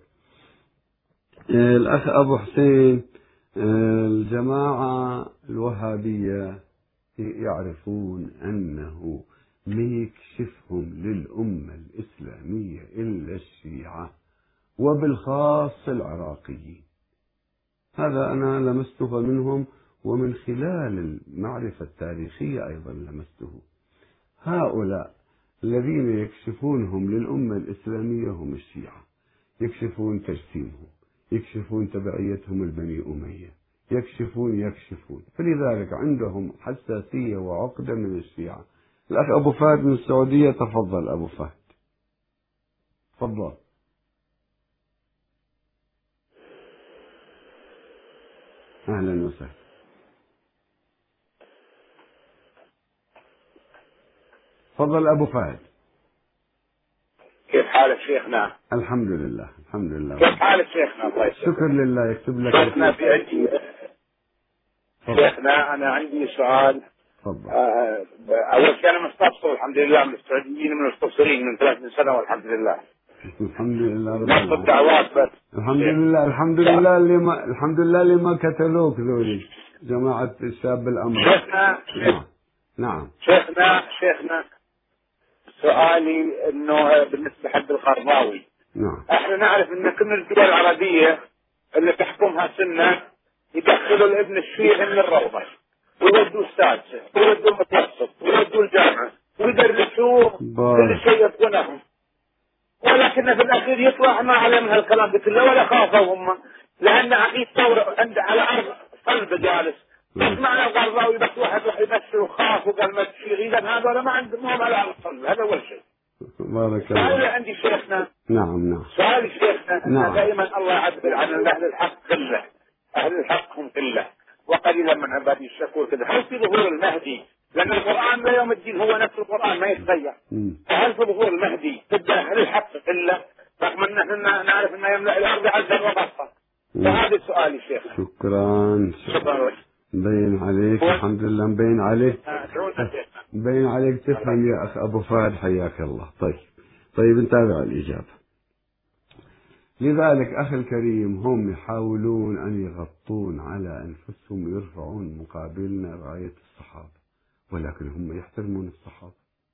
Speaker 1: الاخ ابو حسين، الجماعة الوهابية يعرفون أنه ما يكشفهم للأمة الإسلامية إلا الشيعة، وبالخاص العراقيين. هذا أنا لمسته منهم، ومن خلال المعرفة التاريخية أيضا لمسته. هؤلاء الذين يكشفونهم للأمة الإسلامية هم الشيعة، يكشفون تجسيمهم، يكشفون تبعيتهم البني أمية، يكشفون. فلذلك عندهم حساسية وعقدة من الشيعة. الأخ أبو فهد من السعودية. تفضل أبو فهد. تفضل. أهلا وسهلا. تفضل أبو فهد.
Speaker 2: كيف حالك شيخنا؟
Speaker 1: الحمد لله.
Speaker 2: كيف حالك شيخنا؟ الله يسلمك.
Speaker 1: شكر لله. يكتب لك.
Speaker 2: شيخنا أنا عندي سؤال.
Speaker 1: تفضل.
Speaker 2: أول شيء أنا مستبصر الحمد لله، من السعوديين من المستبصرين من 30 سنة والحمد لله.
Speaker 1: الحمد لله رب
Speaker 2: العالمين. نطلب دعوات بس.
Speaker 1: الحمد لله اللي ما قتلوك ذولي جماعة الشاب الأمر.
Speaker 2: شيخنا.
Speaker 1: نعم.
Speaker 2: شيخنا سؤالي انه بالنسبة حق القرضاوي.
Speaker 1: نعم.
Speaker 2: احنا نعرف ان كل الدول العربية
Speaker 4: اللي تحكمها سنة يدخلوا الابن الشيعي من الروضة ويودوا السادسة ويودوا المتوسط ويودوا الجامعة ويدرسوه كل شيء يتقنهم، ولكن في الأخير يطلع ما علم هالكلام قلت له ولا خافوا هم، لأن عقيد ثورة عند على أرض صلب جالس بس معنى الغرضاوي بس واحد راح يمثل وخاف وقال ما تشير، إذا هذول ما عندهم على أرض صلب. هذا أول شيء.
Speaker 1: بارك الله.
Speaker 4: سؤالي عندي شيخنا.
Speaker 1: نعم.
Speaker 4: سؤالي شيخنا
Speaker 1: نعم.
Speaker 4: دائما الله يعبر عن أهل الحق قلة، أهل الحق هم قلة وقليلا من عبادي الشكور كذا. هل في ظهور المهدي؟ لأن القرآن لا يوم الدين هو نفس القرآن ما يتغير. فهل في ظهور المهدي تبدأ أهل الحق قلة رغم أن نحن نعرف أنه يملأ الأرض عزا وبسطا؟ فهذا سؤالي شيخ.
Speaker 1: شكرا. مبين عليك الحمد لله مبين عليك. مبين عليك تفهم يا أخ أبو فهد حياك الله. طيب نتابع الإجابة. لذلك أخي الكريم هم يحاولون أن يغطون على أنفسهم ويرفعون مقابلنا راية الصحابة، ولكن هم يحترمون الصحابة.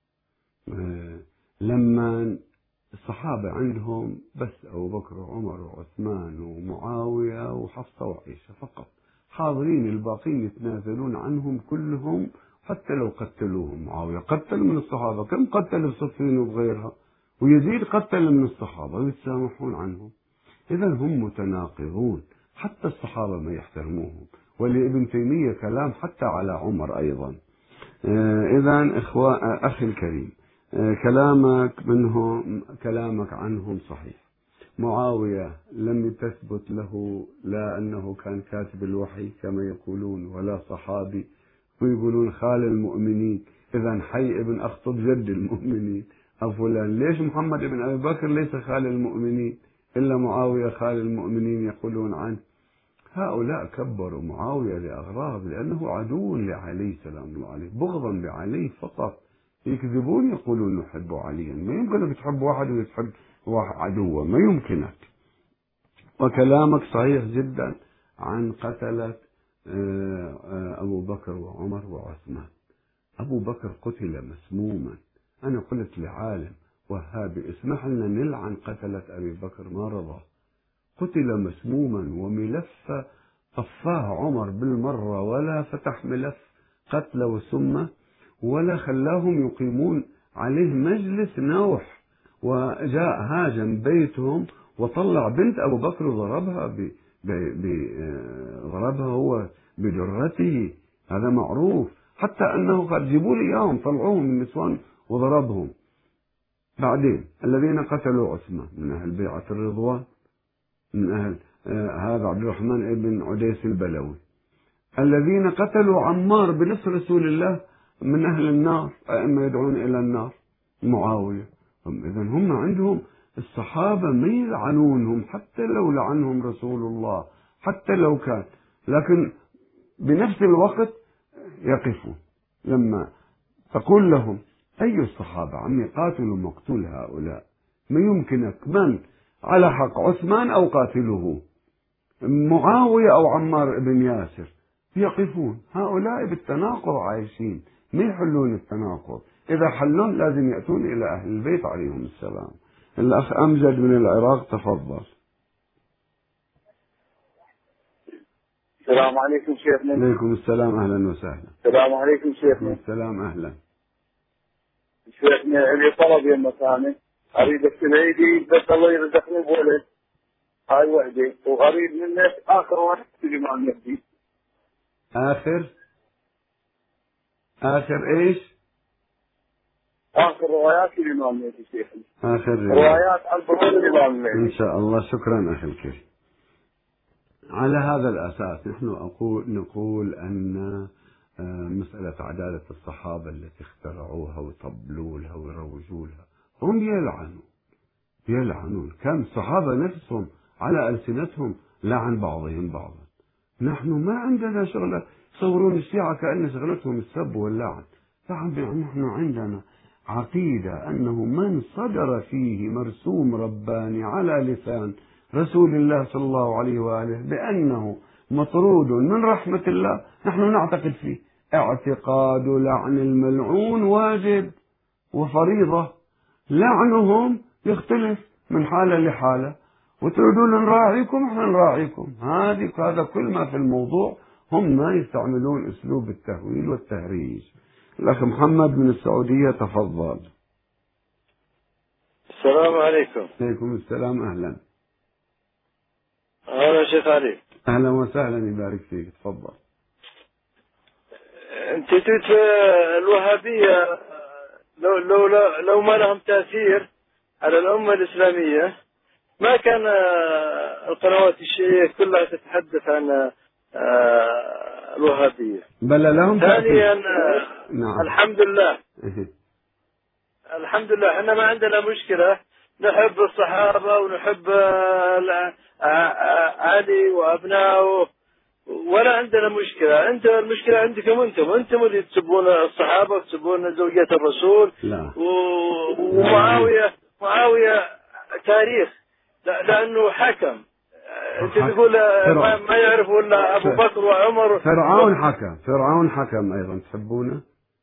Speaker 1: لما الصحابة عندهم بس أبو بكر وعمر وعثمان ومعاوية وحفصة وعائشة فقط، حاضرين الباقين يتنازلون عنهم كلهم حتى لو قتلوهم. معاوية قتل من الصحابة، كم قتل بصفين وبغيرها، ويزيد قتل من الصحابة ويتسامحون عنهم. إذا هم متناقضون، حتى الصحابة ما يحترموهم. ولابن تيمية كلام حتى على عمر أيضا. إذا أخي الكريم كلامك عنهم صحيح. معاوية لم تثبت له لا أنه كان كاتب الوحي كما يقولون ولا صحابي، ويقولون خال المؤمنين. إذا حي ابن أخطب جد المؤمنين فلان. ليش محمد بن أبي بكر ليس خال المؤمنين إلا معاوية خال المؤمنين يقولون عنه؟ هؤلاء كبروا معاوية لأغراض، لأنه عدو لعلي سلام الله عليه، بغضا لعلي فقط. يكذبون يقولون نحب عليا، ما يمكنك تحب واحد وتحب واحد عدوه، ما يمكنك. وكلامك صحيح جدا عن قتلة أبو بكر وعمر وعثمان. أبو بكر قتل مسموما. أنا قلت لعالم وهابي اسمح لنا نلعن قتلة أبي بكر، ما رضى. قتل مسموما وملف طفاه عمر بالمرة، ولا فتح ملف قتل وسمة ولا خلاهم يقيمون عليه مجلس نوح، وجاء هاجم بيتهم وطلع بنت أبو بكر وضربها ضربها هو بجرته. هذا معروف، حتى أنه قد جيبوا لي إياهم طلعوهم من النسوان وضربهم. بعدين الذين قتلوا عثمان من أهل بيعة الرضوان، من أهل هذا عبد الرحمن بن عديس البلوي. الذين قتلوا عمار بنفس رسول الله من أهل النار، أئمة يدعون إلى النار، معاوية. إذا هم عندهم الصحابة ما يلعنونهم حتى لو لعنهم رسول الله، حتى لو كان، لكن بنفس الوقت يقفون. لما تقول لهم أي الصحابة عم يقاتلوا مقتول هؤلاء، ما يمكنك من على حق عثمان أو قاتله، معاوية أو عمار بن ياسر، يقفون. هؤلاء بالتناقض عايشين، ما يحلون التناقض. إذا حلون لازم يأتون إلى أهل البيت عليهم السلام. الأخ أمجد من العراق تفضل.
Speaker 5: السلام عليكم شيخنا.
Speaker 1: عليكم السلام، أهلا وسهلا.
Speaker 5: السلام عليكم شيخنا.
Speaker 1: السلام أهلا.
Speaker 5: شيخنا لي طلب يا مكاني، أريد السعيدي بس الله يرزقني بولد، هاي وحدة، وأريد منك آخر واحد في الإمام يهدي. آخر إيش؟ آخر روايات الإمام يهدي شيخنا.
Speaker 1: آخر
Speaker 5: روايات البخاري الإمام يهدي.
Speaker 1: إن شاء الله. شكرا أخي الكريم. على هذا الأساس نحن نقول أن مسألة عدالة الصحابة التي اخترعوها وطبلوا لها ويروجوا لها، هم يلعنون. كم الصحابة نفسهم على ألسنتهم لعن بعضهم بعضا. نحن ما عندنا شغلة، يصورون الشيعة كأن شغلتهم السب واللعن. نحن عندنا عقيدة أنه من صدر فيه مرسوم رباني على لسان رسول الله صلى الله عليه وآله بأنه مطرود من رحمة الله، نحن نعتقد فيه. اعتقاد لعن الملعون واجب وفريضة. لعنهم يختلف من حالة لحالة، وتريدون نراعيكم، احنا نراعيكم. هذا كل ما في الموضوع. هم ما يستعملون اسلوب التهويل والتهريج. الاخ محمد من السعودية تفضل.
Speaker 6: السلام عليكم.
Speaker 1: عليكم السلام. اهلا.
Speaker 6: أهلا شيخ علي.
Speaker 1: اهلا وسهلا، يبارك فيك. تفضل.
Speaker 6: انت قلت الوهابية لو ما لهم تأثير على الأمة الإسلامية ما كان القنوات الشيعية كلها تتحدث عن الوهابية.
Speaker 1: بل لهم
Speaker 6: ثانيا
Speaker 1: نعم.
Speaker 6: الحمد لله الحمد لله احنا ما عندنا مشكلة، نحب الصحابة ونحب علي وأبنائه ولا عندنا مشكلة. انت المشكلة عندكم انتم اللي تسبون الصحابة وتسبون زوجات الرسول.
Speaker 1: لا.
Speaker 6: ومعاوية تاريخ لأنه حكم. انت تقول ما يعرفوا الا ابو بكر وعمر.
Speaker 1: فرعون حكم ايضا. تحبونه؟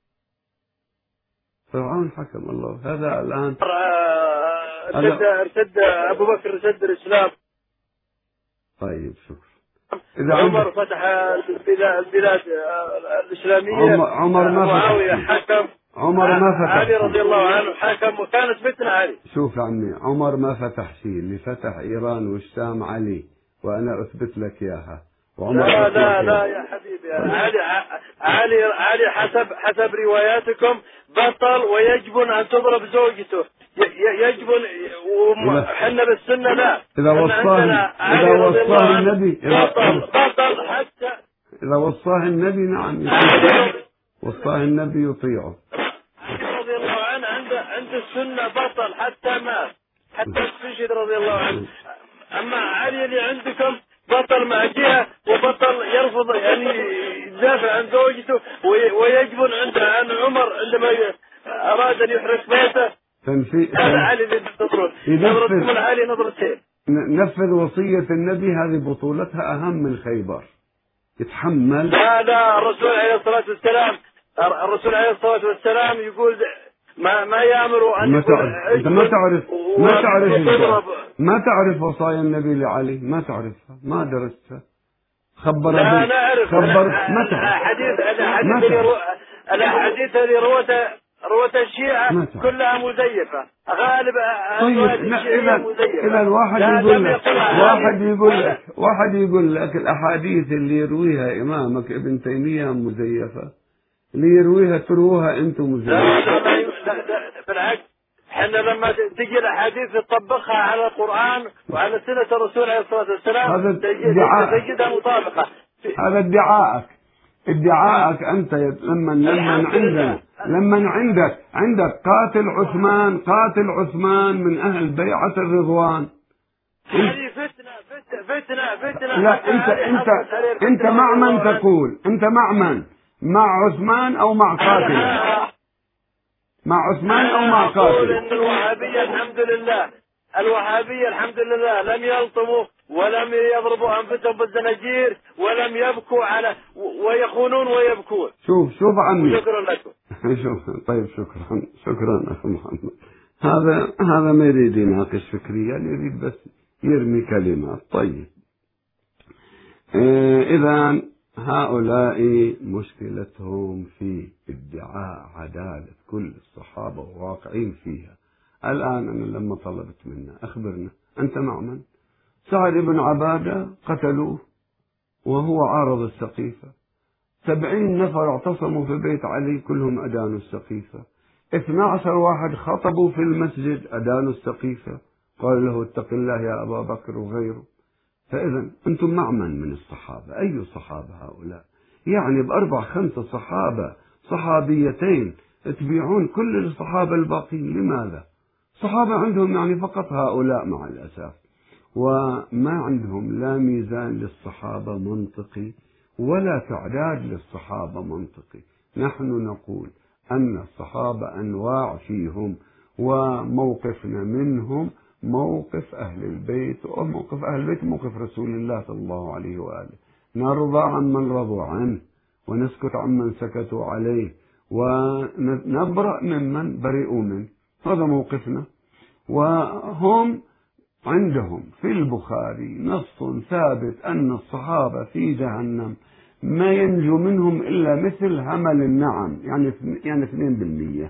Speaker 1: فرعون حكم. الله هذا الان
Speaker 6: ارتد ابو بكر، ارتد الاسلام.
Speaker 1: طيب شكرا.
Speaker 6: عمر فتح البلاد الاسلاميه.
Speaker 1: عمر ما فتح.
Speaker 6: معاويه حكم.
Speaker 1: عمر ما فتح.
Speaker 6: علي رضي الله عنه حكم وكانت فتنه علي.
Speaker 1: شوف يا عمي، عمر ما فتح شيء، اللي فتح ايران والشام علي، وانا اثبت لك اياها.
Speaker 6: لا لا لا يا حبيبي، علي حسب رواياتكم بطل ويجب ان تضرب زوجته. يجب. وحنا بالسنه لا.
Speaker 1: اذا وصاه النبي
Speaker 6: بطل حتى
Speaker 1: اذا وصاه النبي نعم وصاه النبي يطيعه.
Speaker 6: علي رضي الله عنه عند السنه بطل حتى مات، حتى استشهد رضي الله عنه. اما علي اللي عندكم بطل مع جهة وبطل يرفض يعني يدافع عن زوجته ويجبن عن عمر عندما أراد أن يحرق بيته. هذا علي اللي تنظرون نظرتكم علي نظرتين.
Speaker 1: نفذ وصية النبي، هذه بطولتها أهم من خيبر. يتحمل.
Speaker 6: لا الرسول عليه الصلاة والسلام يقول ما يأمر أن
Speaker 1: أنت ما تعرف وصايا النبي لعلي، ما تعرفها، ما درستها.
Speaker 6: لا نعرف.
Speaker 1: ما تعرف.
Speaker 6: الأحاديث اللي روتها الشيعة كلها مزيفة غالب.
Speaker 1: طيب إذا واحد يقول لك الأحاديث اللي يرويها إمامك ابن تيمية مزيفة، اللي يرويها تروها أنتم مزيفة.
Speaker 6: لا بالعكس، احنا لما تجي الاحاديث نطبقها على القرآن وعلى سنة الرسول عليه الصلاة والسلام تجدها مطابقة.
Speaker 1: هذا ادعاءك أنت. لما عندك قاتل عثمان من أهل بيعة الرضوان.
Speaker 6: هذه فتنة.
Speaker 1: لا أنت مع من تقول؟ أنت مع عثمان أو مع قاتل؟ مع عثمان أو مع قاتل؟
Speaker 6: إن الوهابية الحمد لله لم يلطموا ولم يضربوا أنفسهم بالزناجير ولم يبكوا على ويخونون ويبكون.
Speaker 1: شوف عمي.
Speaker 6: شكرا لكم.
Speaker 1: طيب شكرا أخي محمد. هذا ما يريد يناقش فكريا، يريد بس يرمي كلمات. طيب إذا هؤلاء مشكلتهم في ادعاء عدالة كل الصحابة وواقعين فيها. الآن أنا لما طلبت منا أخبرنا أنت مع من؟ سعد بن عبادة قتلوه وهو عارض السقيفة. 70 نفر اعتصموا في بيت علي كلهم أدانوا السقيفة. 12 واحد خطبوا في المسجد أدانوا السقيفة، قال له اتق الله يا أبا بكر وغيره. فإذا أنتم مع من الصحابة؟ أي صحابة هؤلاء؟ يعني ب4-5 صحابة صحابيتين تبيعون كل الصحابة الباقين. لماذا؟ صحابة عندهم يعني فقط هؤلاء مع الأسف، وما عندهم لا ميزان للصحابة منطقي ولا تعداد للصحابة منطقي. نحن نقول أن الصحابة أنواع فيهم، وموقفنا منهم موقف أهل البيت، وموقف أهل البيت موقف رسول الله صلى الله عليه وآله. نرضى عمن رضوا عنه ونسكت عمن سكتوا عليه ونبرأ ممن برئوا منه. هذا موقفنا. وهم عندهم في البخاري نص ثابت أن الصحابة في جهنم ما ينجو منهم إلا مثل همل النعم، يعني 2%،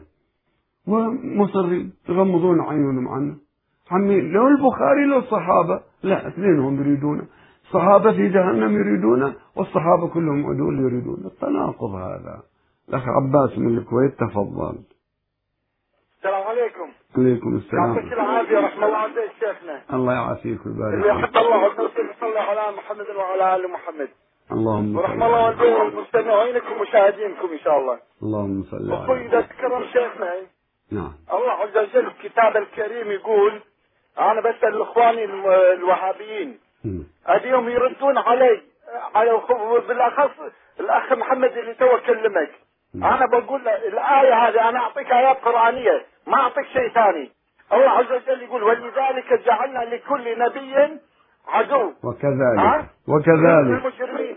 Speaker 1: ومصرين يغمضون عيونهم عنه. عمي لو البخاري لو الصحابة، لا، اثنينهم يريدون، الصحابة في جهنم يريدون والصحابة كلهم عدول يريدون. التناقض هذا. الأخ عباس من الكويت تفضل.
Speaker 3: السلام عليكم.
Speaker 1: عليكم السلام.
Speaker 3: يعطيك العافية، رحمة الله عليك شيخنا.
Speaker 1: الله يعافيك ويبارك
Speaker 3: اللي
Speaker 1: فيك.
Speaker 3: يحب الله عز وجل يصلي على محمد وعلى آل محمد.
Speaker 1: اللهم
Speaker 3: ورحمة الله والدين المستمعينكم ومشاهدينكم إن شاء الله.
Speaker 1: اللهم صل على
Speaker 3: وإذا تكرم شيخنا،
Speaker 1: نعم،
Speaker 3: الله عز وجل في الكتاب الكريم يقول، أنا بسأل إخواني الوهابيين أديهم يردون علي، بالأخص الأخ محمد اللي تو كلمك. أنا بقول له الآية هذه، أنا أعطيك آيات قرآنية ما أعطيك شيء ثاني. الله عز وجل يقول ولذلك جعلنا لكل نبي عدو.
Speaker 1: وكذلك
Speaker 3: المجرمين.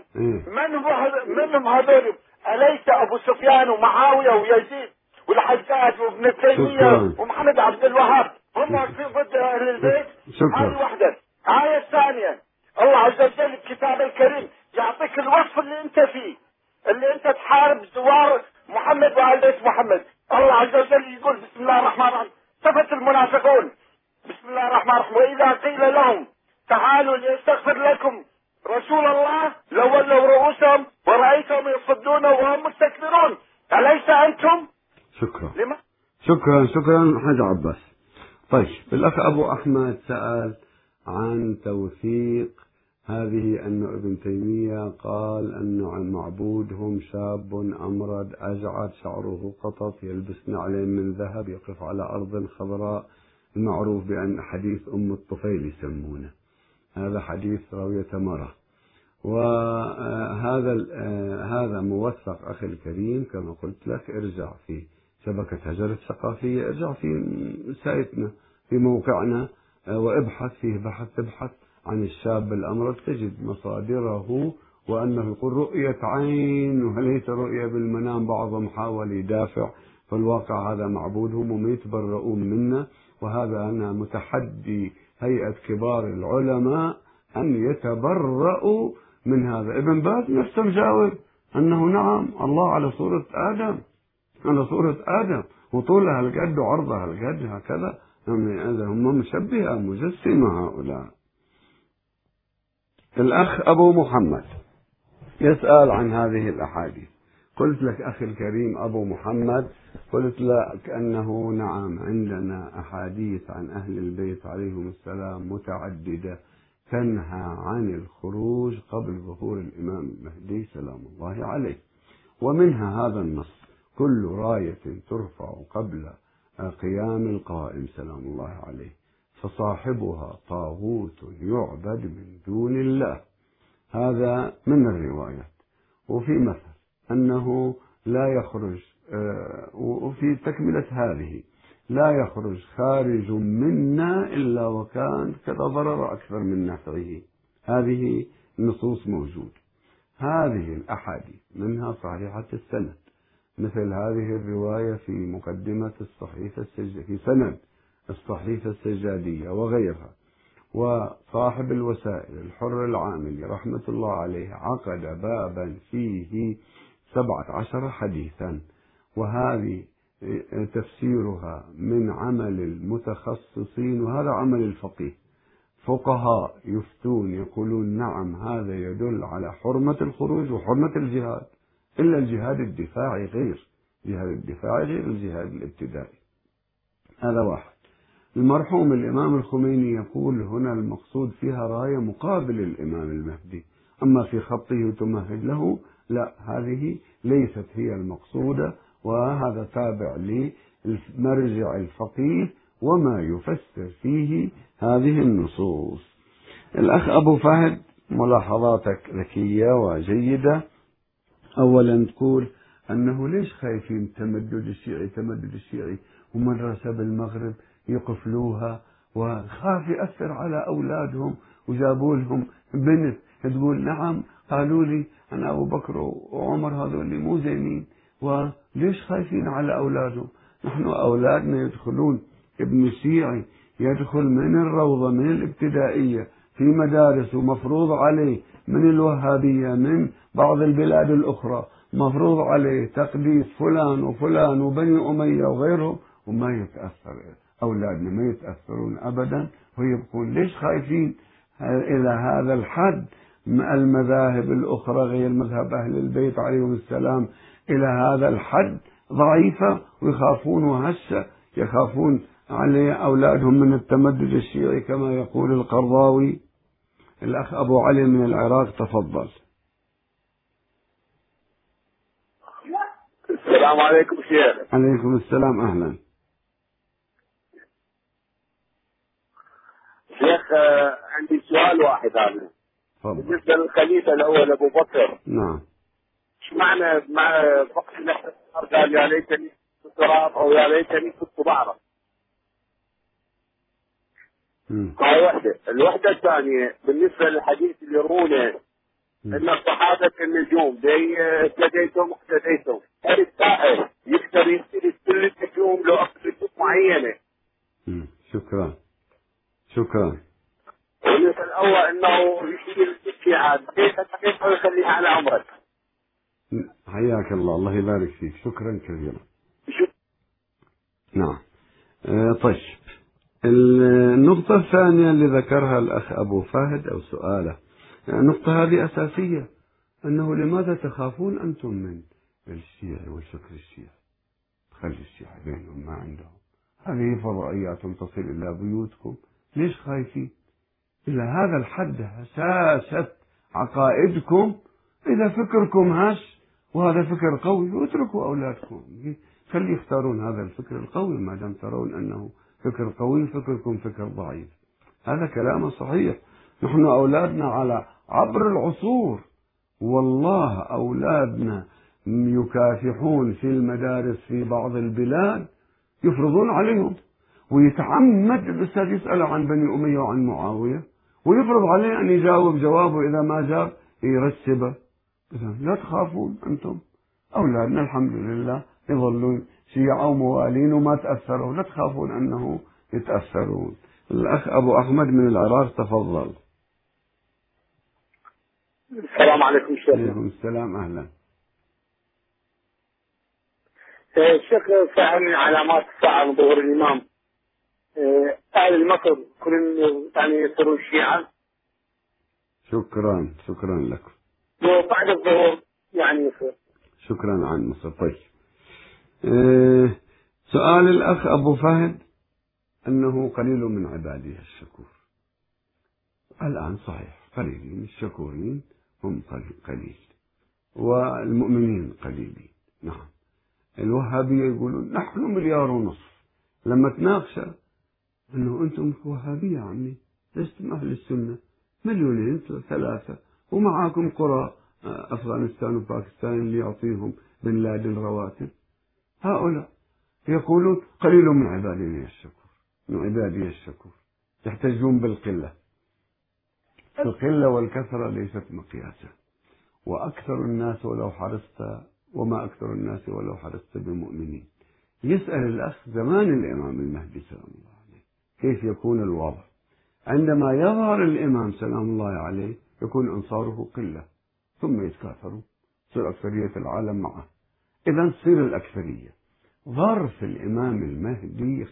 Speaker 3: منهم هذول؟ أليس أبو سفيان ومعاوية ويزيد والحجاج وابن تيمية ومحمد عبد الوهاب هم واقفين ضد أهل البيت؟ هذه واحدة. آية الثانية، الله عز وجل الكتاب الكريم يعطيك الوصف اللي أنت فيه، اللي أنت تحارب زوار محمد وآل بيت محمد. الله عز وجل يقول بسم الله الرحمن الرحيم، صفة المنافقون بسم الله الرحمن الرحيم، وإذا قيل لهم تعالوا ليستغفر لكم رسول الله لولوا رؤوسهم ورأيتهم يصدون وهم مستكبرون أليس أنتم؟
Speaker 1: شكرا.
Speaker 3: لما؟
Speaker 1: شكرا حاج عباس. طيب، الأخ أبو أحمد سأل عن توثيق هذه أن ابن تيمية قال أن معبودهم شاب أمرد أجعد شعره قطط يلبس نعلين من ذهب يقف على أرض خضراء، المعروف بأن حديث أم الطفيل يسمونه، هذا حديث راوية مرة. وهذا موثق أخي الكريم، كما قلت لك ارجع في شبكة هجر الثقافية، ارجع في سايتنا في موقعنا وابحث فيه ابحث عن الشاب الأمرد، تجد مصادره، وأنه يقول رؤية عين وليس رؤية بالمنام. بعضهم حاول يدافع، فالواقع هذا معبودهم وما يتبرؤون منا، وهذا أنا متحدي هيئة كبار العلماء أن يتبرؤوا من هذا. ابن باز نفسه مجاوب أنه نعم الله على صورة آدم وطولها القد وعرضها القد، هكذا هم مشبهة مجسمة هؤلاء. الأخ أبو محمد يسأل عن هذه الأحاديث. قلت لك أخي الكريم أبو محمد، قلت لك أنه نعم عندنا أحاديث عن أهل البيت عليهم السلام متعددة تنهى عن الخروج قبل ظهور الإمام المهدي سلام الله عليه، ومنها هذا النص: كل راية ترفع قبل قيام القائم سلام الله عليه فصاحبها طاغوت يعبد من دون الله. هذا من الروايات. وفي مثل أنه لا يخرج، وفي تكملة هذه: لا يخرج خارج منا إلا وكان كذا ضرر أكثر من نفعه. هذه نصوص موجودة. هذه الأحاديث منها صحيحة السند، مثل هذه الرواية في مقدمة الصحيفة في سند الصحيفة السجادية وغيرها. وصاحب الوسائل الحر العاملي رحمة الله عليه عقد بابا فيه 17 حديثا، وهذه تفسيرها من عمل المتخصصين، وهذا عمل الفقيه. فقهاء يفتون يقولون نعم هذا يدل على حرمة الخروج وحرمة الجهاد، إلا الجهاد الدفاعي غير الجهاد الابتدائي. هذا واحد. المرحوم الإمام الخميني يقول هنا المقصود فيها راية مقابل الإمام المهدي، أما في خطه تمهد له، لا، هذه ليست هي المقصودة، وهذا تابع للمرجع الفقيه وما يفسر فيه هذه النصوص. الأخ أبو فهد ملاحظاتك ذكية وجيدة. أولا تقول أنه ليش خايفين تمدد الشيعي ومدرسة بالمغرب يقفلوها وخاف يأثر على أولادهم وجابوا لهم بنت. تقول نعم قالوا لي أنا أبو بكر وعمر هذول مو زينين، وليش خايفين على أولادهم؟ نحن أولادنا يدخلون ابن شيعي يدخل من الروضة من الابتدائية في مدارس ومفروض عليه من الوهابية من بعض البلاد الأخرى مفروض عليه تقديس فلان وفلان وبني أمية وغيرهم، وما يتأثر أولادنا ما يتأثرون أبدا ويبقون. ليش خايفين إلى هذا الحد؟ المذاهب الأخرى غير مذهب أهل البيت عليهم السلام إلى هذا الحد ضعيفة ويخافون وهسه يخافون على أولادهم من التمدد الشيعي كما يقول القرضاوي. الأخ أبو علي من العراق تفضل.
Speaker 5: السلام عليكم شيخ.
Speaker 1: عليكم السلام أهلا
Speaker 5: شيخ. عندي سؤال واحد هذا بالنسبة للخليفة الأول أبو بكر.
Speaker 1: نعم.
Speaker 5: ايش معنى مع فقط الاحتقار قال يا ليتني كنت تراب أو يا ليتني كنت بعرف؟ هاي وحدة. الوحدة الثانية بالنسبة للحديث اللي يرونه ان الصحابة النجوم اهتديتم اقتديتم، هل السائل يقدر يستلف كل النجوم لو اقتدت معينة؟
Speaker 1: شكرا شكرا.
Speaker 5: والنسبة الأول انه يشيل الشيعات كيف يخليها على عمرك؟
Speaker 1: حياك الله، الله يبارك فيك، شكرا كثيرا. نعم. طيب النقطة الثانية اللي ذكرها الأخ أبو فهد أو سؤاله، النقطة هذه أساسية، أنه لماذا تخافون أنتم من الشيعي والفكر الشيعي؟ خلي الشيعي بينهم ما عندهم، هذه فضائيات تصل إلى بيوتكم، ليش خايفين؟ إلى هذا الحد هساسة عقائدكم. إذا فكركم هش وهذا فكر قوي اتركوا أولادكم خلي يختارون هذا الفكر القوي ما دام ترون أنه فكر قوي، فكركم فكر ضعيف. هذا كلام صحيح. نحن أولادنا على عبر العصور والله أولادنا يكافحون في المدارس في بعض البلاد، يفرضون عليهم ويتعمد الأستاذ يسأل عن بني أمية وعن معاوية ويفرض عليه أن يجاوب جوابه، إذا ما جاب يرسبه. لا تخافون أنتم، أولادنا الحمد لله يظلون شيعة وموالين وما تأثروا، لا تخافون أنه يتأثرون. الأخ أبو أحمد من العراق تفضل.
Speaker 5: السلام عليكم شيخ.
Speaker 1: عليكم السلام أهلا.
Speaker 5: شيخ فعلا علامات الساعة من ظهور الإمام أهل مصر كلهم يعني يصيروا الشيعة.
Speaker 1: شكرا شكرا لكم.
Speaker 5: وبعد الظهور يعني يصير.
Speaker 1: شكرا عن مصر. طيب سؤال الأخ أبو فهد أنه قليل من عباده الشكور. الآن صحيح قليلين، الشكورين هم قليل والمؤمنين قليلين. نعم. الوهابية يقولون نحن 1.5 مليار. لما تناقش أنه أنتم وهابية عمي لستم أهل السنة 2 3 ومعاكم قرى أفغانستان وباكستان اللي يعطيهم بن لادن رواتب. هؤلاء يقولون قليل من عبادي الشكور، من عبادي الشكور. يحتجون بالقلة. القلة والكثرة ليست مقياسا، وأكثر الناس ولو حرصت وما أكثر الناس ولو حرصت بمؤمنين. يسأل الأخ زمان الإمام المهدي سلام الله عليه كيف يكون الوضع؟ عندما يظهر الإمام سلام الله عليه يكون أنصاره قلة ثم يتكاثروا، تصير أكثرية العالم معه، إذا تصير الأكثرية. ظرف الإمام المهدي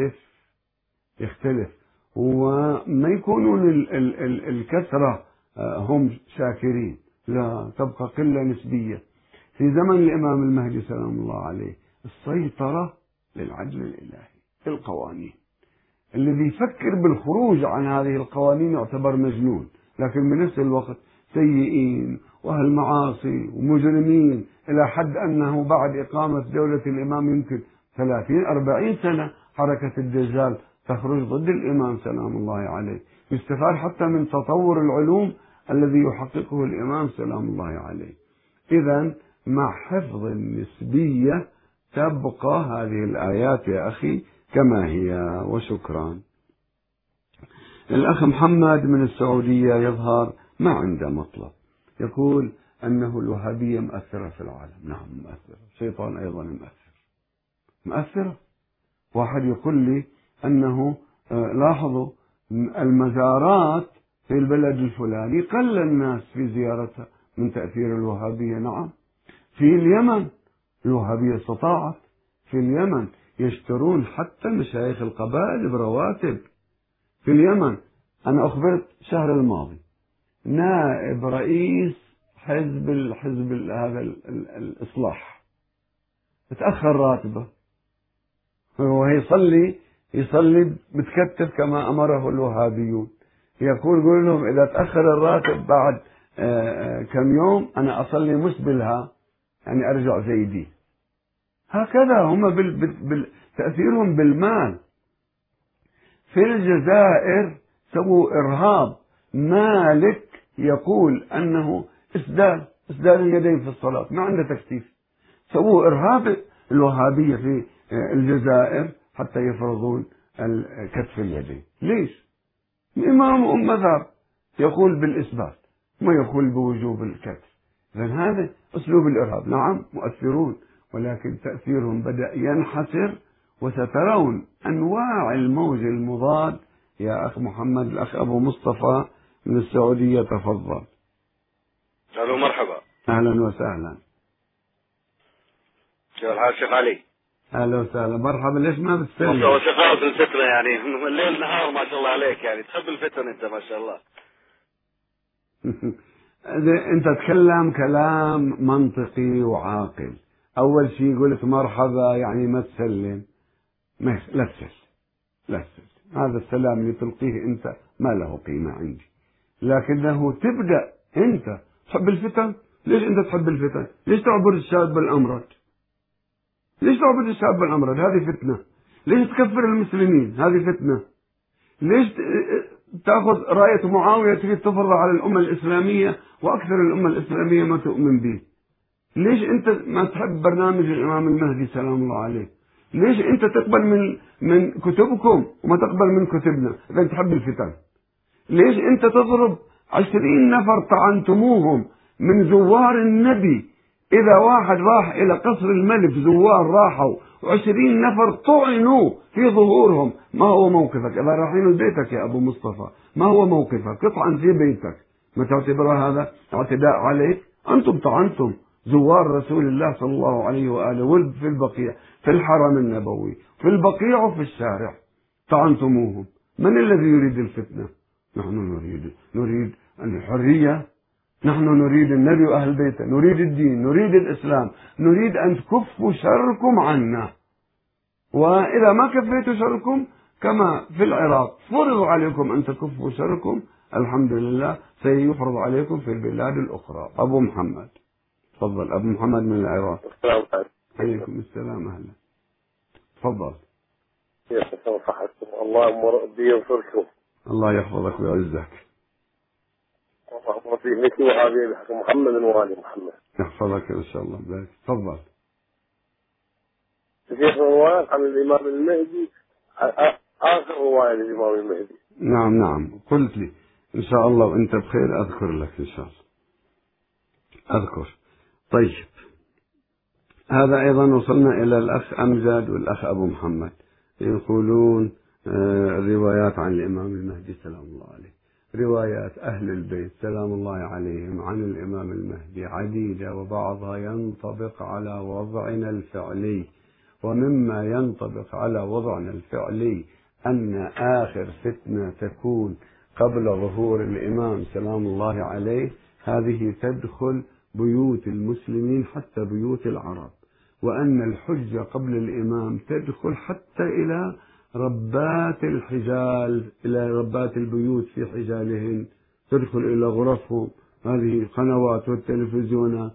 Speaker 1: يختلف وما يكونون الكثرة هم شاكرين، لا، تبقى قلة نسبية. في زمن الإمام المهدي سلام الله عليه السيطرة للعدل الإلهي، القوانين. الذي يفكر بالخروج عن هذه القوانين يعتبر مجنون، لكن بنفس الوقت سيئين وأهل معاصي ومجرمين، إلى حد أنه بعد إقامة دولة الإمام يمكن 30-40 سنة حركة الدجال تخرج ضد الإمام سلام الله عليه. يستفاد حتى من تطور العلوم الذي يحققه الإمام سلام الله عليه. إذن مع حفظ النسبية تبقى هذه الآيات يا أخي كما هي. وشكرا. الأخ محمد من السعودية يظهر ما عنده مطلب، يقول أنه الوهابية مؤثرة في العالم. نعم مؤثرة، الشيطان أيضا مؤثرة. واحد يقول لي أنه لاحظوا المزارات في البلد الفلاني قل الناس في زيارتها من تأثير الوهابية. نعم، في اليمن الوهابية استطاعت في اليمن يشترون حتى مشايخ القبائل برواتب. في اليمن أنا أخبرت الشهر الماضي نائب رئيس حزب هذا الإصلاح تأخر راتبه، هو يصلي متكتف كما أمره الوهابيون. يقول لهم إذا تأخر الراتب بعد كم يوم أنا أصلي مسبلها، يعني أرجع زيدي. هكذا هم تأثيرهم بالمال. في الجزائر سووا إرهاب، مالك يقول أنه إسدال اليدين في الصلاة، ما عنده تكتيف. سووا إرهاب الوهابية في الجزائر حتى يفرضون كتف اليدين. ليش؟ إمام مذهب يقول بالإثبات ما يقول بوجوب الكتف. إذن هذا أسلوب الإرهاب. نعم مؤثرون، ولكن تأثيرهم بدأ ينحسر، وسترون أنواع الموج المضاد. يا أخ محمد، الأخ أبو مصطفى من السعودية، تفضل.
Speaker 7: أهلا مرحبا.
Speaker 1: أهلا وسهلا.
Speaker 7: كيف الحال شيخ علي؟
Speaker 1: أهلا وسهلا، مرحبا. ليش ما بتسلم؟
Speaker 7: والله شغال بالفترة، يعني الليل نهار ما شاء الله عليك، يعني تحب الفتن أنت ما شاء الله.
Speaker 1: أنت تكلم كلام منطقي وعاقل. أول شيء قلت مرحبا يعني ما تسلم، لا تسلم. هذا السلام اللي تلقيه أنت ما له قيمة عندي. لكنه تبدأ أنت تحب الفتن. ليش أنت تحب الفتن؟ ليش تعبد الشاب الأمرد؟ هذه فتنة. ليش تكفر المسلمين؟ هذه فتنة. ليش تأخذ راية معاوية تريد تفرض على الأمة الإسلامية وأكثر الأمة الإسلامية ما تؤمن به؟ ليش أنت ما تحب برنامج الإمام المهدي سلام الله عليه؟ ليش أنت تقبل من كتبكم وما تقبل من كتبنا إذا تحب الفتن؟ ليش أنت تضرب 20 نفر طعنتموهم من زوار النبي؟ إذا واحد راح إلى قصر الملك، زوار راحوا و20 نفر طعنوا في ظهورهم، ما هو موقفك؟ إذا رايحين لبيتك يا أبو مصطفى ما هو موقفك؟ قطعا في بيتك، ما تعتبر هذا اعتداء عليك؟ أنتم طعنتم زوار رسول الله صلى الله عليه وآله، ولد في البقيع، في الحرم النبوي، في البقيع وفي الشارع طعنتموهم. من الذي يريد الفتنة؟ نحن نريد الحرية، نحن نريد النبي وأهل بيته، نريد الدين، نريد الإسلام، نريد أن تكفوا شركم عنا. وإذا ما كفيتوا شركم كما في العراق فرض عليكم أن تكفوا شركم، الحمد لله سيفرض عليكم في البلاد الأخرى. أبو محمد تفضل. أبو محمد من العراق. عليكم السلام. أهلا تفضل.
Speaker 5: الله ربي ينصركم.
Speaker 1: الله يحفظك ويعزك.
Speaker 5: اللهم ربي مثل وهذه بحق محمد وآل محمد.
Speaker 1: يحفظك إن شاء الله. بارك. تفضل.
Speaker 5: شيخ روايات عن الإمام المهدي، آخر رواية للإمام المهدي.
Speaker 1: نعم قلت لي إن شاء الله وأنت بخير أذكر لك إن شاء الله. أذكر. طيب، هذا أيضا وصلنا إلى الأخ أمجد والأخ أبو محمد يقولون الروايات عن الإمام المهدي سلام الله عليه. روايات أهل البيت سلام الله عليهم عن الإمام المهدي عديدة، وبعضها ينطبق على وضعنا الفعلي. ومما ينطبق على وضعنا الفعلي أن آخر فتنة تكون قبل ظهور الإمام سلام الله عليه، هذه تدخل بيوت المسلمين حتى بيوت العرب، وأن الحجة قبل الإمام تدخل حتى إلى ربات الحجال، إلى ربات البيوت في حجالهن، تدخل إلى غرفهم هذه القنوات والتلفزيونات.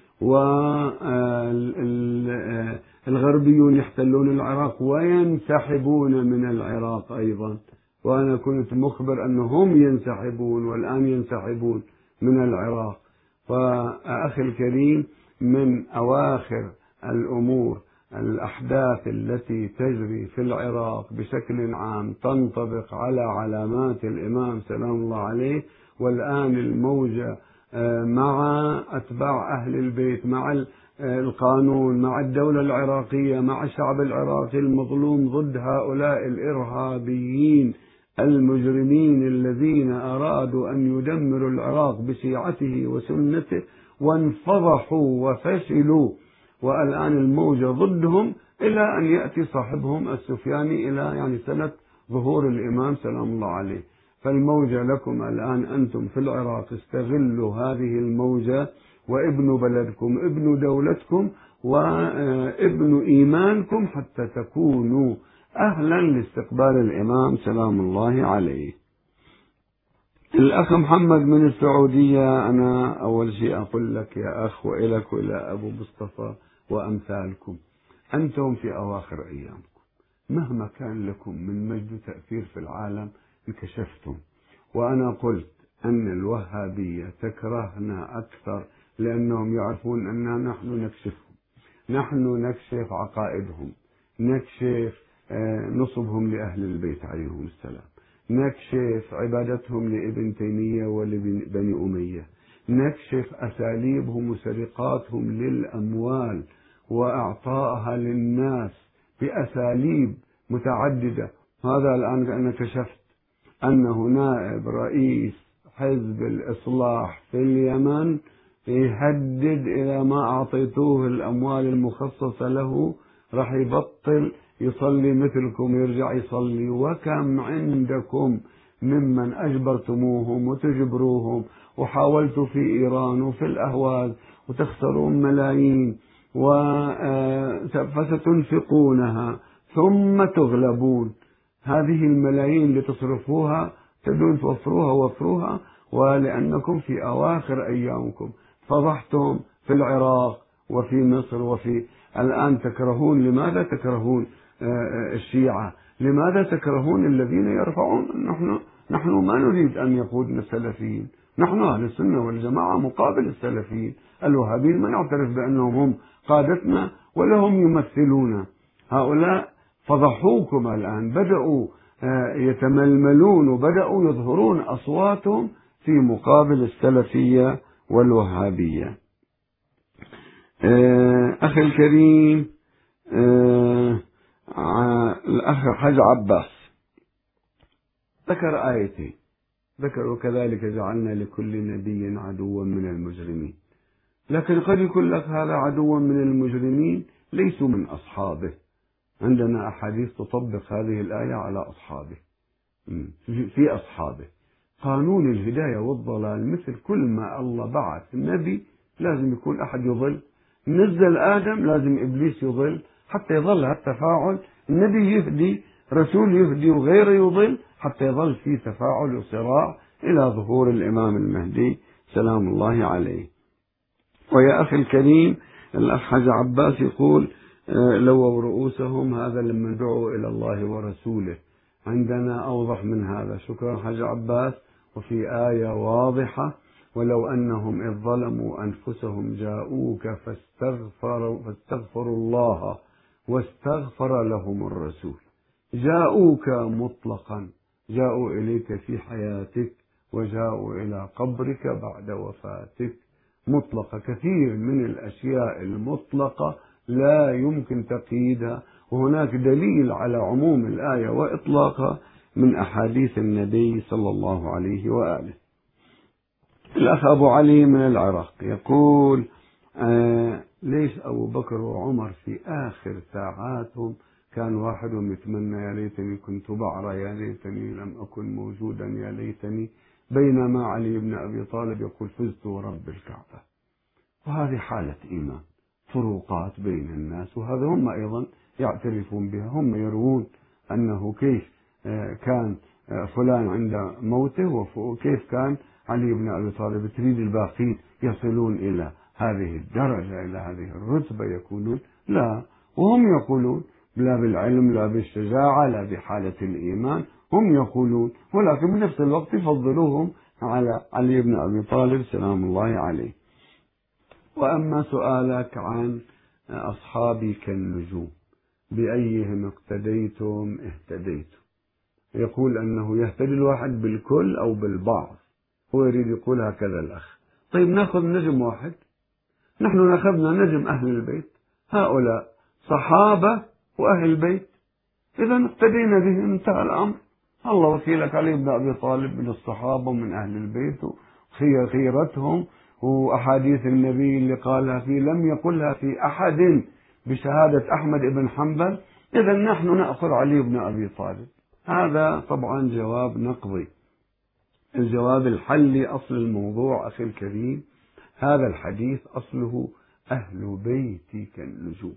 Speaker 1: والغربيون يحتلون العراق وينسحبون من العراق أيضا، وأنا كنت مخبر أنهم ينسحبون والآن ينسحبون من العراق. فأخي الكريم، من أواخر الأمور الأحداث التي تجري في العراق بشكل عام تنطبق على علامات الإمام سلام الله عليه، والآن الموجة مع أتباع أهل البيت، مع القانون، مع الدولة العراقية، مع الشعب العراقي المظلوم ضد هؤلاء الإرهابيين المجرمين الذين أرادوا أن يدمروا العراق بشيعته وسنته وانفضحوا وفشلوا، والآن الموجة ضدهم إلى أن يأتي صاحبهم السفياني إلى يعني سنة ظهور الإمام سلام الله عليه. فالموجة لكم الآن أنتم في العراق، استغلوا هذه الموجة وابنوا بلدكم، ابنوا دولتكم وابنوا إيمانكم حتى تكونوا أهلا لاستقبال الإمام سلام الله عليه. الأخ محمد من السعودية، أنا أول شيء أقول لك يا أخ وإلك وإلى أبو مصطفى وأمثالكم، أنتم في أواخر أيامكم، مهما كان لكم من مجد وتأثير في العالم انكشفتم. وأنا قلت أن الوهابية تكرهنا أكثر لأنهم يعرفون أننا نحن نكشفهم، نحن نكشف عقائدهم، نكشف نصبهم لأهل البيت عليهم السلام، نكشف عبادتهم لابن تيمية ولبني أمية، نكشف أساليبهم وسرقاتهم للأموال وأعطائها للناس بأساليب متعددة. هذا الآن أنا كشفت أنه نائب رئيس حزب الإصلاح في اليمن يهدد إلى ما أعطيتوه الأموال المخصصة له راح يبطل يصلي مثلكم، يرجع يصلي. وكم عندكم ممن أجبرتموهم وتجبروهم وحاولتوا في إيران وفي الأهواز وتخسرون ملايين فستنفقونها ثم تغلبون. هذه الملايين اللي تصرفوها تبدون توفروها وفروها، ولأنكم في أواخر أيامكم فضحتم في العراق وفي مصر وفي الآن تكرهون. لماذا تكرهون الشيعة؟ لماذا تكرهون الذين يرفعون؟ نحن ما نريد أن يقودنا السلفيين، نحن أهل السنة والجماعة مقابل السلفيين. الوهابيين ما نعترف بأنهم هم قادتنا ولا هم يمثلون. هؤلاء فضحوكم الآن، بدأوا يتململون وبدأوا يظهرون أصواتهم في مقابل السلفية والوهابية. أخي الكريم الأخ حج عباس ذكر آيتين، ذكر وكذلك جعلنا لكل نبي عدوا من المجرمين. لكن قد يكون لك هذا عدوا من المجرمين ليسوا من أصحابه. عندنا أحاديث تطبق هذه الآية على أصحابه، في أصحابه. قانون الهداية والضلال مثل كل ما الله بعث النبي لازم يكون أحد يضل، نزل آدم لازم إبليس يضل حتى يظل التفاعل. النبي يهدي، رسول يهدي، وغيره يضل حتى يظل في تفاعل وصراع إلى ظهور الإمام المهدي سلام الله عليه. ويا أخي الكريم الأخ حج عباس يقول لووا رؤوسهم، هذا لما دعوا إلى الله ورسوله. عندنا أوضح من هذا. شكرا حج عباس. وفي آية واضحة ولو أنهم إذ ظلموا أنفسهم جاءوك فاستغفروا الله واستغفر لهم الرسول. جاءوك مطلقا، جاءوا إليك في حياتك وجاءوا إلى قبرك بعد وفاتك مطلقة. كثير من الأشياء المطلقة لا يمكن تقييدها، وهناك دليل على عموم الآية وإطلاقها من أحاديث النبي صلى الله عليه وآله. الأخ أبو علي من العراق يقول ليش أبو بكر وعمر في آخر ساعاتهم كان واحدهم يتمنى يا ليتني كنت بعرة، يا ليتني لم أكن موجودا، يا ليتني، بينما علي بن أبي طالب يقول فزت ورب الكعبة. وهذه حالة إيمان، فروقات بين الناس، وهذا هم أيضا يعترفون بها. هم يروون أنه كيف كان فلان عند موته وكيف كان علي بن أبي طالب. تريد الباقين يصلون إلى هذه الدرجة، إلى هذه الرتبة، يكونون لا، وهم يقولون لا بالعلم لا بالشجاعة لا بحالة الإيمان، هم يقولون، ولكن بنفس الوقت يفضلوهم على علي بن أبي طالب سلام الله عليه. وأما سؤالك عن أصحابي كالنجوم بأيهم اقتديتم اهتديتم، يقول أنه يهتدي الواحد بالكل أو بالبعض، هو يريد يقول هكذا الأخ. طيب ناخذ نجم واحد، نحن أخذنا نجم أهل البيت، هؤلاء صحابة وأهل بيت، إذا اقتدينا بهم، انتهى الأمر. الله وكيلك علي بن أبي طالب من الصحابة ومن أهل البيت خيرتهم، وأحاديث النبي اللي قالها فيه لم يقلها في أحد بشهادة أحمد بن حنبل، إذا نحن نأخذ علي بن أبي طالب. هذا طبعا جواب نقضي. الجواب الحلي أصل الموضوع أخي الكريم، هذا الحديث أصله أهل بيتي كالنجوم،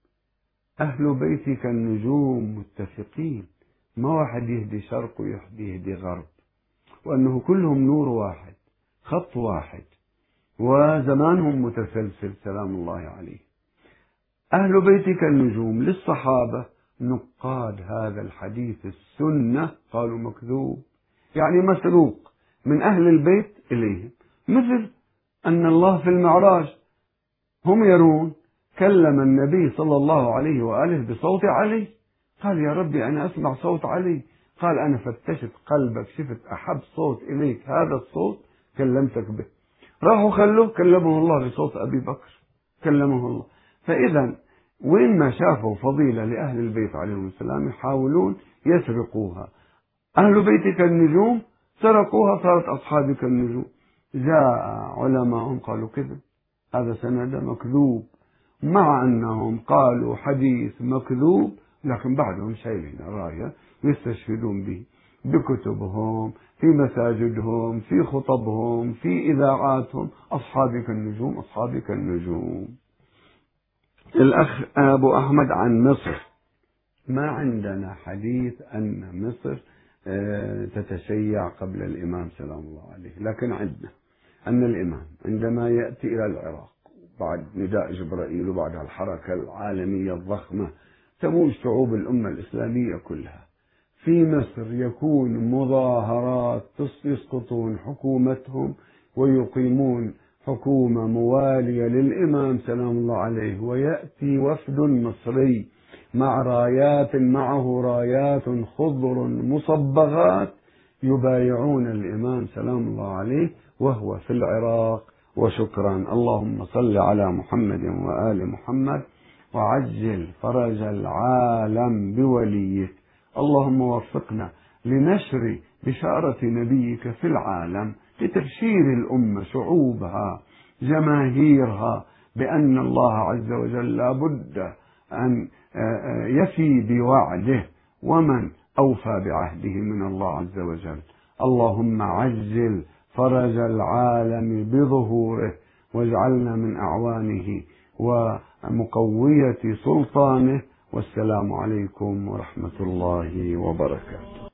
Speaker 1: أهل بيتي كالنجوم متفقين، ما واحد يهدي شرق وواحد يهدي غرب، وأنه كلهم نور واحد، خط واحد، وزمانهم متسلسل سلام الله عليه. أهل بيتي كالنجوم للصحابة نقاد هذا الحديث السنة قالوا مكذوب، يعني مسروق من أهل البيت إليهم، مثل أن الله في المعراج هم يرون كلم النبي صلى الله عليه وآله بصوت علي، قال يا ربي أنا أسمع صوت علي، قال أنا فتشت قلبك شفت أحب صوت إليك هذا الصوت كلمتك به، راحوا خلوه كلمه الله بصوت أبي بكر، كلمه الله. فإذا وين ما شافوا فضيلة لأهل البيت عليهم السلام يحاولون يسرقوها. أهل بيتك النجوم سرقوها صارت أصحابك النجوم. جاء علماءهم قالوا كذب، هذا سند مكذوب، مع أنهم قالوا حديث مكذوب لكن بعدهم شايلين الراية يستشهدون به بكتبهم، في مساجدهم، في خطبهم، في إذاعاتهم، أصحابك النجوم أصحابك النجوم. الأخ أبو أحمد عن مصر، ما عندنا حديث أن مصر تتشيع قبل الإمام سلام الله عليه، لكن عندنا أن الإمام عندما يأتي إلى العراق بعد نداء جبرائيل وبعد الحركة العالمية الضخمة تموج شعوب الأمة الإسلامية كلها، في مصر يكون مظاهرات يسقطون حكومتهم ويقيمون حكومة موالية للإمام سلام الله عليه، ويأتي وفد مصري مع رايات معه رايات خضر مصبغات يبايعون الإمام سلام الله عليه وهو في العراق. وشكرا. اللهم صل على محمد وآل محمد وعجل فرج العالم بوليك. اللهم وفقنا لنشر بشارة نبيك في العالم لتبشير الأمة شعوبها جماهيرها بأن الله عز وجل لابد أن يفي بوعده، ومن أوفى بعهده من الله عز وجل. اللهم عجل فرج العالم بظهوره واجعلنا من أعوانه ومقوية سلطانه. والسلام عليكم ورحمة الله وبركاته.